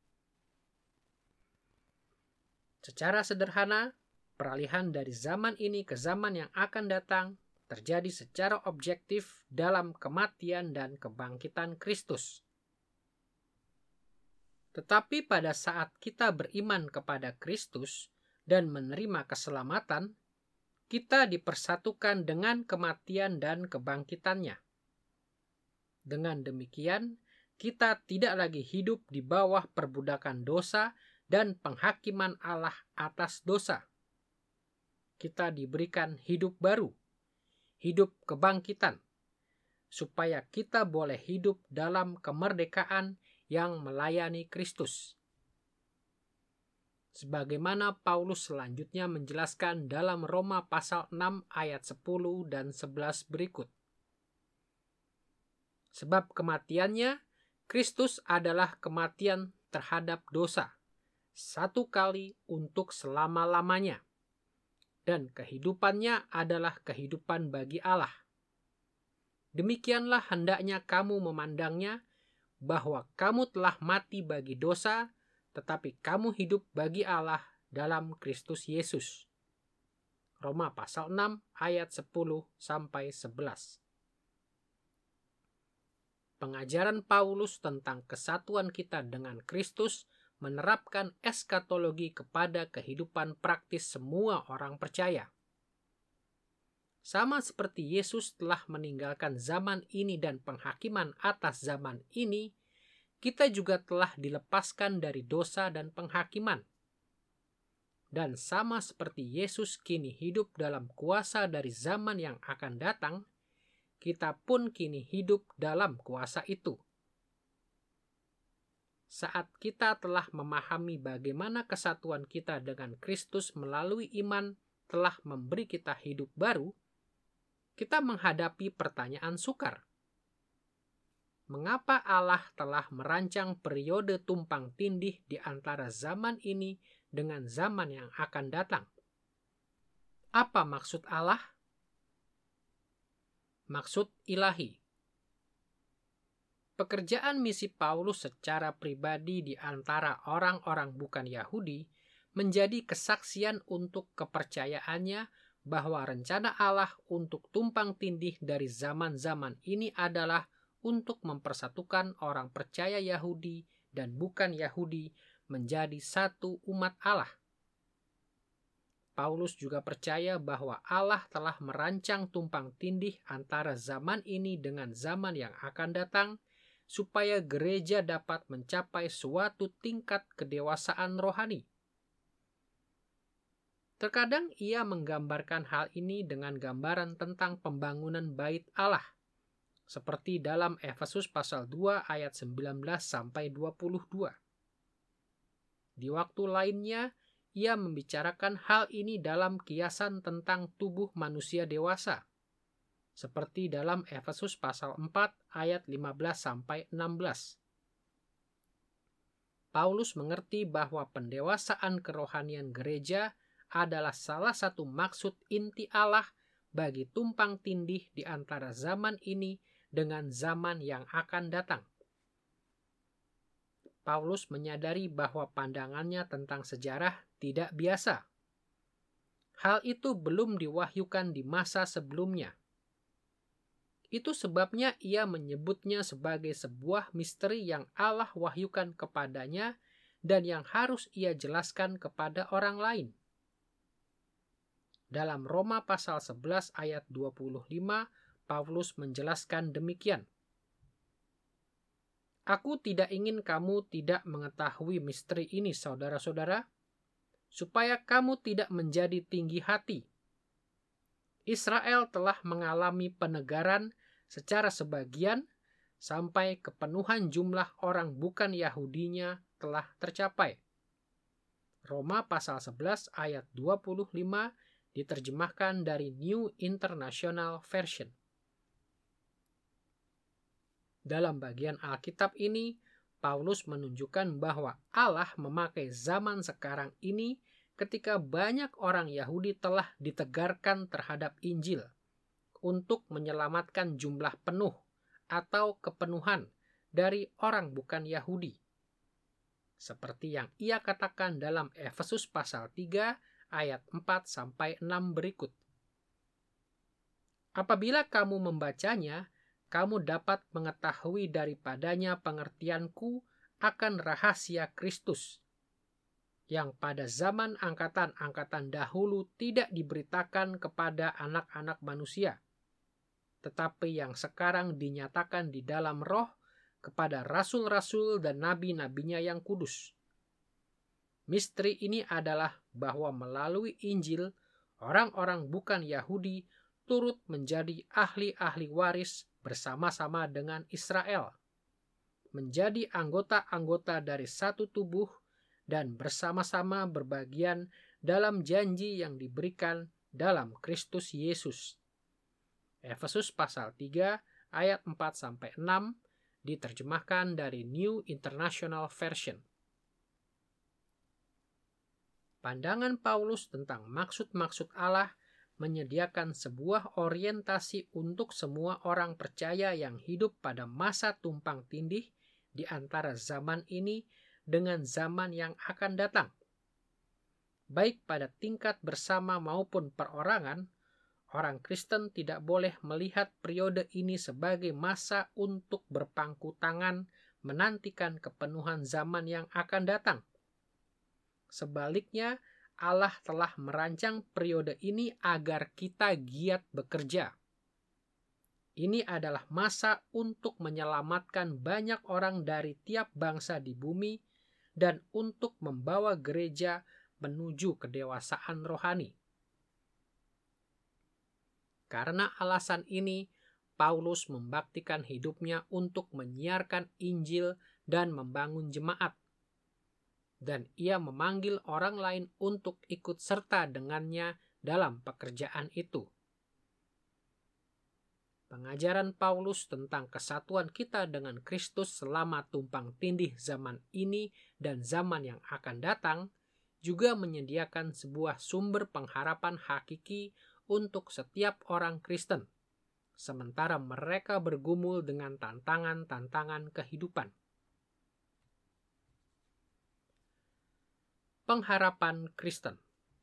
Secara sederhana, peralihan dari zaman ini ke zaman yang akan datang terjadi secara objektif dalam kematian dan kebangkitan Kristus. Tetapi pada saat kita beriman kepada Kristus dan menerima keselamatan, kita dipersatukan dengan kematian dan kebangkitannya. Dengan demikian, kita tidak lagi hidup di bawah perbudakan dosa dan penghakiman Allah atas dosa. Kita diberikan hidup baru, hidup kebangkitan, supaya kita boleh hidup dalam kemerdekaan yang melayani Kristus. Sebagaimana Paulus selanjutnya menjelaskan dalam Roma pasal enam ayat sepuluh dan sebelas berikut. Sebab kematiannya, Kristus adalah kematian terhadap dosa, satu kali untuk selama-lamanya. Dan kehidupannya adalah kehidupan bagi Allah. Demikianlah hendaknya kamu memandangnya, bahwa kamu telah mati bagi dosa, tetapi kamu hidup bagi Allah dalam Kristus Yesus. Roma pasal enam ayat sepuluh sampai sebelas. Pengajaran Paulus tentang kesatuan kita dengan Kristus menerapkan eskatologi kepada kehidupan praktis semua orang percaya. Sama seperti Yesus telah meninggalkan zaman ini dan penghakiman atas zaman ini, kita juga telah dilepaskan dari dosa dan penghakiman. dan sama seperti Yesus kini hidup dalam kuasa dari zaman yang akan datang, kita pun kini hidup dalam kuasa itu. Saat kita telah memahami bagaimana kesatuan kita dengan Kristus melalui iman telah memberi kita hidup baru, kita menghadapi pertanyaan sukar. Mengapa Allah telah merancang periode tumpang tindih di antara zaman ini dengan zaman yang akan datang? Apa maksud Allah? Maksud ilahi. Pekerjaan misi Paulus secara pribadi di antara orang-orang bukan Yahudi menjadi kesaksian untuk kepercayaannya bahwa rencana Allah untuk tumpang tindih dari zaman-zaman ini adalah untuk mempersatukan orang percaya Yahudi dan bukan Yahudi menjadi satu umat Allah. Paulus juga percaya bahwa Allah telah merancang tumpang tindih antara zaman ini dengan zaman yang akan datang, supaya gereja dapat mencapai suatu tingkat kedewasaan rohani. Terkadang ia menggambarkan hal ini dengan gambaran tentang pembangunan bait Allah, seperti dalam Efesus pasal dua ayat sembilan belas sampai dua puluh dua. Di waktu lainnya, ia membicarakan hal ini dalam kiasan tentang tubuh manusia dewasa, seperti dalam Efesus pasal empat ayat lima belas sampai enam belas. Paulus mengerti bahwa pendewasaan kerohanian gereja adalah salah satu maksud inti Allah bagi tumpang tindih di antara zaman ini dengan zaman yang akan datang. Paulus menyadari bahwa pandangannya tentang sejarah tidak biasa. Hal itu belum diwahyukan di masa sebelumnya. Itu sebabnya ia menyebutnya sebagai sebuah misteri yang Allah wahyukan kepadanya dan yang harus ia jelaskan kepada orang lain. Dalam Roma pasal sebelas ayat dua puluh lima, Paulus menjelaskan demikian. Aku tidak ingin kamu tidak mengetahui misteri ini, saudara-saudara, supaya kamu tidak menjadi tinggi hati. Israel telah mengalami penegaran secara sebagian sampai kepenuhan jumlah orang bukan Yahudinya telah tercapai. Roma pasal sebelas ayat dua puluh lima diterjemahkan dari New International Version. Dalam bagian Alkitab ini, Paulus menunjukkan bahwa Allah memakai zaman sekarang ini ketika banyak orang Yahudi telah ditegarkan terhadap Injil untuk menyelamatkan jumlah penuh atau kepenuhan dari orang bukan Yahudi. Seperti yang ia katakan dalam Efesus pasal tiga ayat empat sampai enam berikut. Apabila kamu membacanya, kamu dapat mengetahui daripadanya pengertianku akan rahasia Kristus, yang pada zaman angkatan-angkatan dahulu tidak diberitakan kepada anak-anak manusia, tetapi yang sekarang dinyatakan di dalam roh kepada rasul-rasul dan nabi-nabinya yang kudus. Misteri ini adalah bahwa melalui Injil, orang-orang bukan Yahudi turut menjadi ahli-ahli waris bersama-sama dengan Israel, menjadi anggota-anggota dari satu tubuh dan bersama-sama berbagian dalam janji yang diberikan dalam Kristus Yesus. Efesus pasal tiga ayat empat sampai enam diterjemahkan dari New International Version. Pandangan Paulus tentang maksud-maksud Allah menyediakan sebuah orientasi untuk semua orang percaya yang hidup pada masa tumpang tindih di antara zaman ini dengan zaman yang akan datang. Baik pada tingkat bersama maupun perorangan, orang Kristen tidak boleh melihat periode ini sebagai masa untuk berpangku tangan menantikan kepenuhan zaman yang akan datang. Sebaliknya, Allah telah merancang periode ini agar kita giat bekerja. Ini adalah masa untuk menyelamatkan banyak orang dari tiap bangsa di bumi dan untuk membawa gereja menuju kedewasaan rohani. Karena alasan ini, Paulus membaktikan hidupnya untuk menyiarkan Injil dan membangun jemaat. Dan ia memanggil orang lain untuk ikut serta dengannya dalam pekerjaan itu. Pengajaran Paulus tentang kesatuan kita dengan Kristus selama tumpang tindih zaman ini dan zaman yang akan datang juga menyediakan sebuah sumber pengharapan hakiki untuk setiap orang Kristen, sementara mereka bergumul dengan tantangan-tantangan kehidupan. Pengharapan Kristen.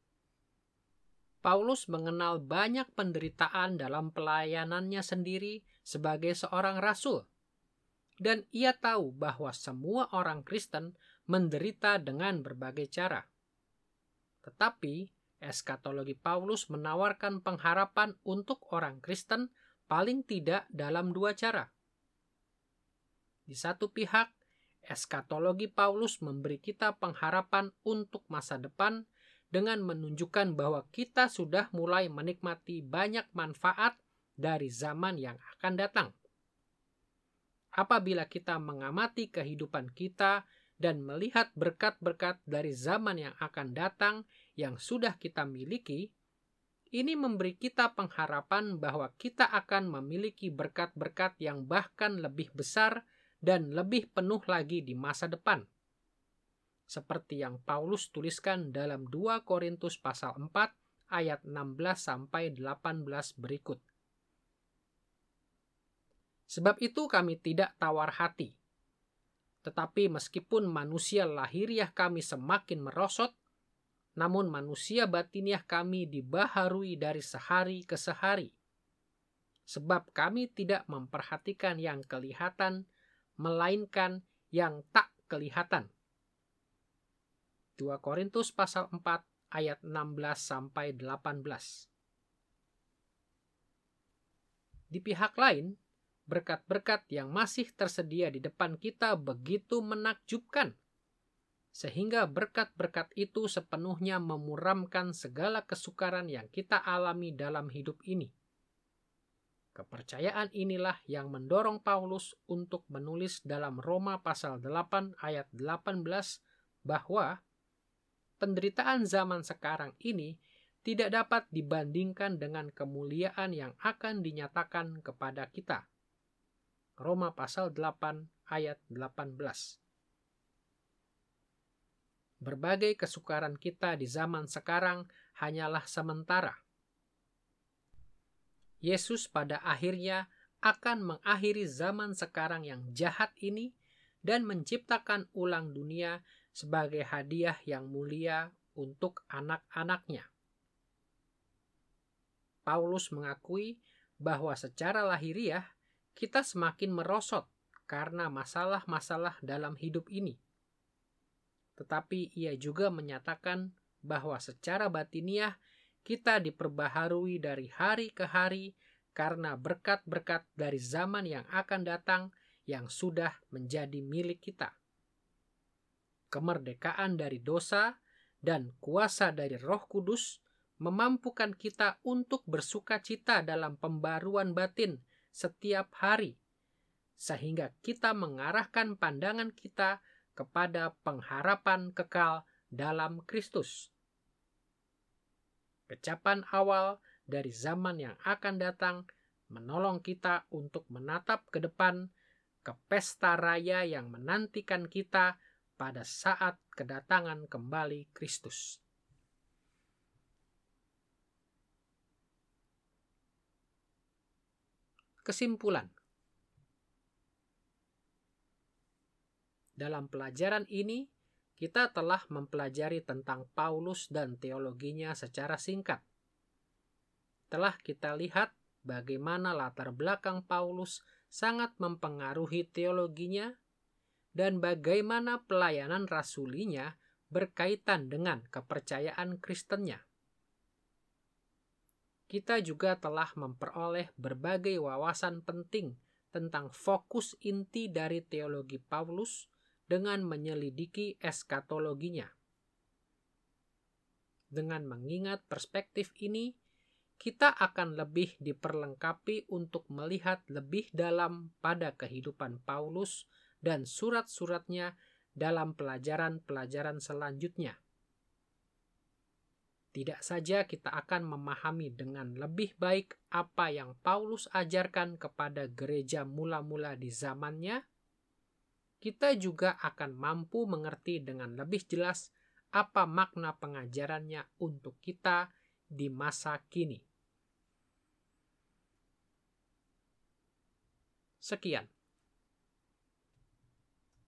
Paulus mengenal banyak penderitaan dalam pelayanannya sendiri sebagai seorang rasul. Dan ia tahu bahwa semua orang Kristen menderita dengan berbagai cara. Tetapi, eskatologi Paulus menawarkan pengharapan untuk orang Kristen paling tidak dalam dua cara. Di satu pihak, eskatologi Paulus memberi kita pengharapan untuk masa depan dengan menunjukkan bahwa kita sudah mulai menikmati banyak manfaat dari zaman yang akan datang. Apabila kita mengamati kehidupan kita dan melihat berkat-berkat dari zaman yang akan datang yang sudah kita miliki, ini memberi kita pengharapan bahwa kita akan memiliki berkat-berkat yang bahkan lebih besar dan lebih penuh lagi di masa depan. Seperti yang Paulus tuliskan dalam dua Korintus pasal empat ayat enam belas sampai delapan belas berikut. Sebab itu kami tidak tawar hati. Tetapi meskipun manusia lahiriah kami semakin merosot, namun manusia batiniah kami dibaharui dari sehari ke sehari. Sebab kami tidak memperhatikan yang kelihatan, melainkan yang tak kelihatan. dua Korintus pasal empat ayat enam belas sampai delapan belas. Di pihak lain, berkat-berkat yang masih tersedia di depan kita begitu menakjubkan, sehingga berkat-berkat itu sepenuhnya memuramkan segala kesukaran yang kita alami dalam hidup ini. Kepercayaan inilah yang mendorong Paulus untuk menulis dalam Roma pasal delapan ayat delapan belas bahwa penderitaan zaman sekarang ini tidak dapat dibandingkan dengan kemuliaan yang akan dinyatakan kepada kita. Roma pasal delapan ayat delapan belas. Berbagai kesukaran kita di zaman sekarang hanyalah sementara. Yesus pada akhirnya akan mengakhiri zaman sekarang yang jahat ini dan menciptakan ulang dunia sebagai hadiah yang mulia untuk anak-anaknya. Paulus mengakui bahwa secara lahiriah kita semakin merosot karena masalah-masalah dalam hidup ini. Tetapi ia juga menyatakan bahwa secara batiniah kita diperbaharui dari hari ke hari karena berkat-berkat dari zaman yang akan datang yang sudah menjadi milik kita. Kemerdekaan dari dosa dan kuasa dari Roh Kudus memampukan kita untuk bersukacita dalam pembaruan batin setiap hari, sehingga kita mengarahkan pandangan kita kepada pengharapan kekal dalam Kristus. Kecapan awal dari zaman yang akan datang menolong kita untuk menatap ke depan ke pesta raya yang menantikan kita pada saat kedatangan kembali Kristus. Kesimpulan. Dalam pelajaran ini, kita telah mempelajari tentang Paulus dan teologinya secara singkat. Telah kita lihat bagaimana latar belakang Paulus sangat mempengaruhi teologinya dan bagaimana pelayanan rasulinya berkaitan dengan kepercayaan Kristennya. Kita juga telah memperoleh berbagai wawasan penting tentang fokus inti dari teologi Paulus dengan menyelidiki eskatologinya. Dengan mengingat perspektif ini, kita akan lebih diperlengkapi untuk melihat lebih dalam pada kehidupan Paulus dan surat-suratnya dalam pelajaran-pelajaran selanjutnya. Tidak saja kita akan memahami dengan lebih baik apa yang Paulus ajarkan kepada gereja mula-mula di zamannya, kita juga akan mampu mengerti dengan lebih jelas apa makna pengajarannya untuk kita di masa kini. Sekian